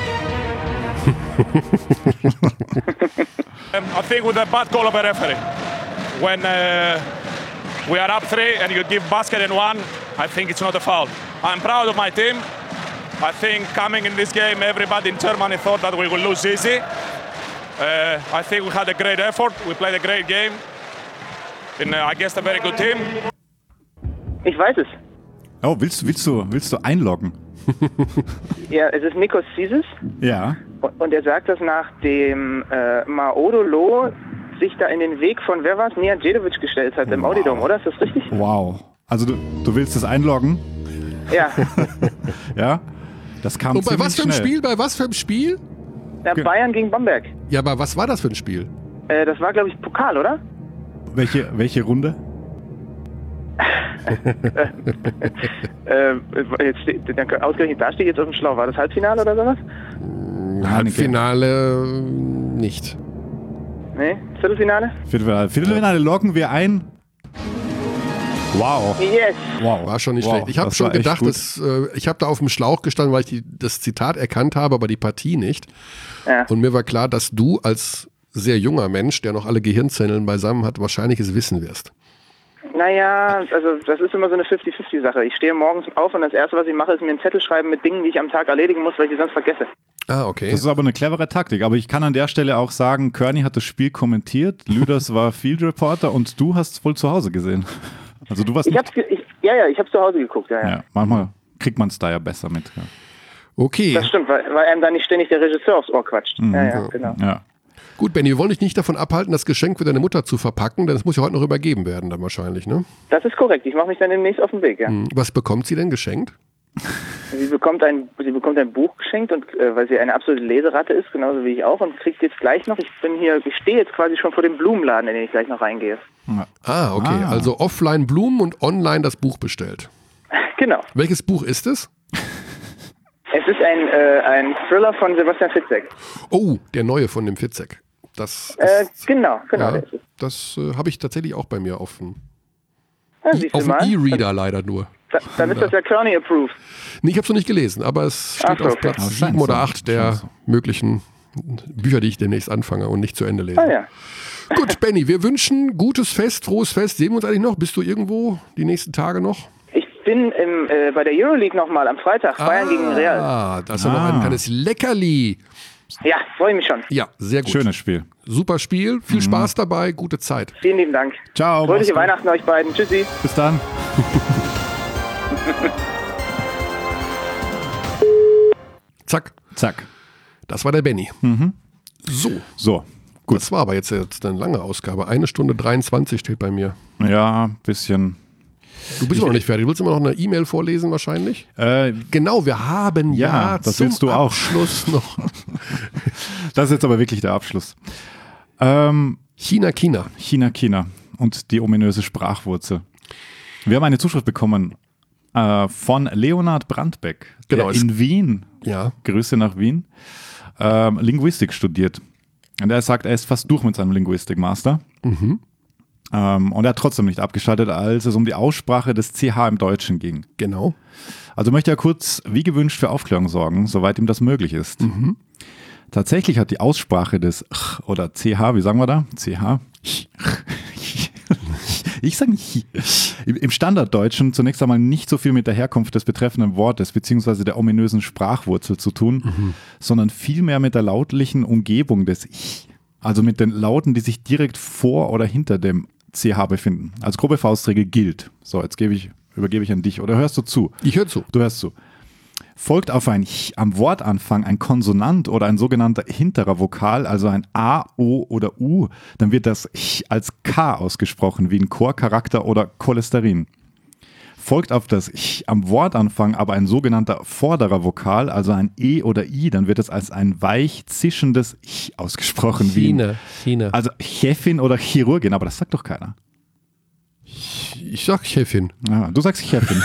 Um, I think with a bad call of a referee. When uh, we are up three and you give basket and one, I think it's not a foul. I'm proud of my team. I think coming in this game, everybody in Germany thought that we will lose easy. Uh, I think we had a great effort. We played a great game. And uh, I guess a very good team. Ich weiß es. Oh, willst, willst, du, willst du einloggen? Ja, es ist Nikos Zisis. Ja. Und er sagt das, nachdem äh, Maodolo sich da in den Weg von, wer war es, Nihat Djedovic gestellt hat im Wow. Audidom, oder? Ist das richtig? Wow. Also du, du willst das einloggen? Ja. Ja? Das kam Und bei ziemlich was für einem schnell. Spiel? Bei was für einem Spiel? ja Bayern gegen Bamberg. Ja, aber was war das für ein Spiel? Äh, das war, glaube ich, Pokal, oder? Welche, welche Runde? äh, jetzt steht, dann, ausgerechnet, da steht jetzt auf dem Schlauch. War das Halbfinale oder sowas? Halbfinale nicht. Nee? Viertelfinale? Viertelfinale, Viertelfinale loggen wir ein. Wow. Yes! Wow. War schon nicht Wow, schlecht. Ich habe das schon war echt gedacht, gut. dass, äh, ich habe da auf dem Schlauch gestanden, weil ich die, das Zitat erkannt habe, aber die Partie nicht. Ja. Und mir war klar, dass du als sehr junger Mensch, der noch alle Gehirnzellen beisammen hat, wahrscheinlich es wissen wirst. Naja, also das ist immer so eine fifty-fifty-Sache. Ich stehe morgens auf und das Erste, was ich mache, ist mir einen Zettel schreiben mit Dingen, die ich am Tag erledigen muss, weil ich die sonst vergesse. Ah, okay. Das ist aber eine clevere Taktik. Aber ich kann an der Stelle auch sagen, Körny hat das Spiel kommentiert, Lüders war Field Reporter und du hast es wohl zu Hause gesehen. Also du warst Ich hab's, ge- ich, ja, ja, ich habe zu Hause geguckt, ja, ja. ja, manchmal kriegt man es da ja besser mit. Ja. Okay. Das stimmt, weil, weil einem da nicht ständig der Regisseur aufs Ohr quatscht. Mhm. Ja, ja, genau. Ja. Gut, Benni, wir wollen dich nicht davon abhalten, das Geschenk für deine Mutter zu verpacken, denn es muss ja heute noch übergeben werden dann wahrscheinlich, ne? Das ist korrekt. Ich mache mich dann demnächst auf den Weg, ja. Hm. Was bekommt sie denn geschenkt? Sie bekommt ein, sie bekommt ein Buch geschenkt, und äh, weil sie eine absolute Leseratte ist, genauso wie ich auch, und kriegt jetzt gleich noch, ich bin hier, ich stehe jetzt quasi schon vor dem Blumenladen, in den ich gleich noch reingehe. Ah, okay. Ah. Also offline Blumen und online das Buch bestellt. Genau. Welches Buch ist es? Es ist ein, äh, ein Thriller von Sebastian Fitzek. Oh, der neue von dem Fitzek. Das Äh, ist, genau, genau. ja, der ist es. das äh, habe ich tatsächlich auch bei mir auf dem Ja, I- siehst auf du dem mal. E-Reader leider nur. Da, dann ist das ja Kearney approved. Nee, ich habe es noch nicht gelesen, aber es steht Ach so, auf okay. Platz Aber sieben scheint oder so. acht der Scheint so. möglichen Bücher, die ich demnächst anfange und nicht zu Ende lese. Ah ja. Gut, Benny, wir wünschen gutes Fest, frohes Fest. Sehen wir uns eigentlich noch? Bist du irgendwo die nächsten Tage noch? Ich bin im, äh, bei der Euroleague nochmal am Freitag, Bayern gegen Real. Ah, das ist ja noch Ah. ein kleines Leckerli. Ja, freue mich schon. Ja, sehr gut. Schönes Spiel. Super Spiel, viel Spaß dabei, gute Zeit. Vielen lieben Dank. Ciao. Fröhliche mach's gut. Weihnachten euch beiden. Tschüssi. Bis dann. Zack, Zack. das war der Benny. So, So, gut. das war aber jetzt, jetzt eine lange Ausgabe. Eine Stunde dreiundzwanzig steht bei mir. Ja, bisschen. Du bist noch nicht fertig. Du willst immer noch eine E-Mail vorlesen wahrscheinlich? Äh, Genau, wir haben ja, Ja, das zum willst du auch. Abschluss noch das ist jetzt aber wirklich der Abschluss. Ähm, China, China. China, China und die ominöse Sprachwurzel. Wir haben eine Zuschrift bekommen äh, von Leonhard Brandbeck, der Genau, es- in Wien, Ja, Grüße nach Wien, ähm, Linguistik studiert. Und er sagt, er ist fast durch mit seinem Linguistik-Master. Mhm. Ähm, und er hat trotzdem nicht abgeschaltet, als es um die Aussprache des C H im Deutschen ging. genau. Also möchte er kurz, wie gewünscht, für Aufklärung sorgen, soweit ihm das möglich ist. Mhm. Tatsächlich hat die Aussprache des Ch oder C H, wie sagen wir da? C H? Ich sage nicht. Im im Standarddeutschen zunächst einmal nicht so viel mit der Herkunft des betreffenden Wortes beziehungsweise der ominösen Sprachwurzel zu tun, Mhm. sondern vielmehr mit der lautlichen Umgebung des Ich. Also mit den Lauten, die sich direkt vor oder hinter dem C H befinden. Als grobe Faustregel gilt. So, jetzt gebe ich, übergebe ich an dich. Oder hörst du zu? Ich höre zu. Du hörst zu. Folgt auf ein Ch am Wortanfang ein Konsonant oder ein sogenannter hinterer Vokal, also ein A, O oder U, dann wird das Ch als K ausgesprochen, wie ein Chorcharakter oder Cholesterin. Folgt auf das Ch am Wortanfang aber ein sogenannter vorderer Vokal, also ein E oder I, dann wird es als ein weich zischendes Ch ausgesprochen, wie ein, China, China. also Chefin oder Chirurgin, aber das sagt doch keiner. Ich sag Chefin. Ja, du sagst Chefin.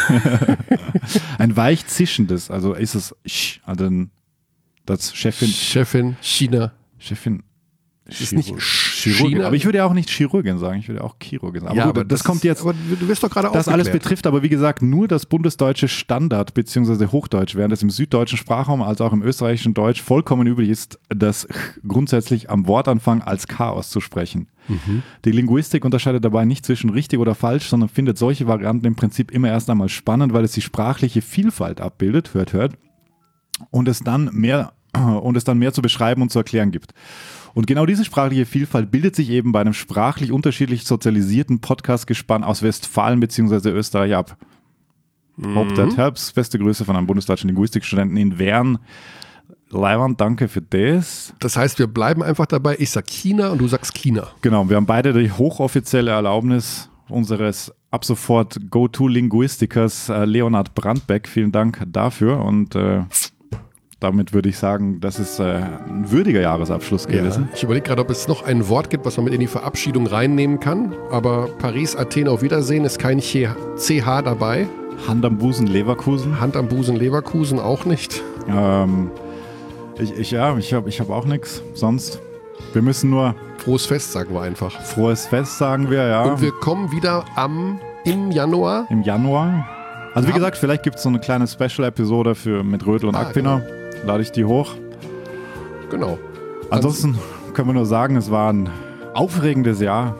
Ein weich zischendes, also ist es Sch, also ein- das Chefin, Chefin, China. Chefin, ist nicht Chirurgin. China. Aber ich würde ja auch nicht Chirurgin sagen, ich würde auch Chirurgin sagen. Aber gut, das, kommt jetzt, Aber du wirst doch gerade das alles aufgeklärt. betrifft aber wie gesagt nur das bundesdeutsche Standard bzw. Hochdeutsch, während es im süddeutschen Sprachraum als auch im österreichischen Deutsch vollkommen üblich ist, das Ch grundsätzlich am Wortanfang als K auszusprechen. Mhm. Die Linguistik unterscheidet dabei nicht zwischen richtig oder falsch, sondern findet solche Varianten im Prinzip immer erst einmal spannend, weil es die sprachliche Vielfalt abbildet, hört, hört, und es dann mehr, und es dann mehr zu beschreiben und zu erklären gibt. Und genau diese sprachliche Vielfalt bildet sich eben bei einem sprachlich unterschiedlich sozialisierten Podcast-Gespann aus Westfalen bzw. Österreich ab. Mhm. Ob der Herbst, beste Grüße von einem bundesdeutschen Linguistikstudenten in Wern. Leiwand, danke für das. Das heißt, wir bleiben einfach dabei. Ich sag China und du sagst China. Genau, wir haben beide die hochoffizielle Erlaubnis unseres ab sofort Go-To-Linguistikers äh, Leonhard Brandbeck. Vielen Dank dafür und äh, damit würde ich sagen, das ist äh, ein würdiger Jahresabschluss gewesen. Ja, ich überlege gerade, ob es noch ein Wort gibt, was man mit in die Verabschiedung reinnehmen kann. Aber Paris, Athen, auf Wiedersehen ist kein C H dabei. Hand am Busen, Leverkusen. Hand am Busen, Leverkusen auch nicht. Ähm, ich, ich, ja, ich habe ich hab auch nichts sonst. Wir müssen nur Frohes Fest, sagen wir einfach. frohes Fest, sagen wir, ja. Und wir kommen wieder am im Januar. Im Januar. Also wie Ja. gesagt, vielleicht gibt es so eine kleine Special-Episode für mit Rödel und Ah, Akpiner. Lade ich die hoch. Genau. Ansonsten können wir nur sagen, es war ein aufregendes Jahr.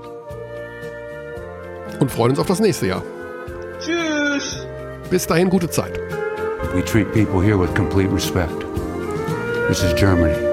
Und freuen uns auf das nächste Jahr. Tschüss. Bis dahin, gute Zeit. We treat people here with complete respect. This is Germany.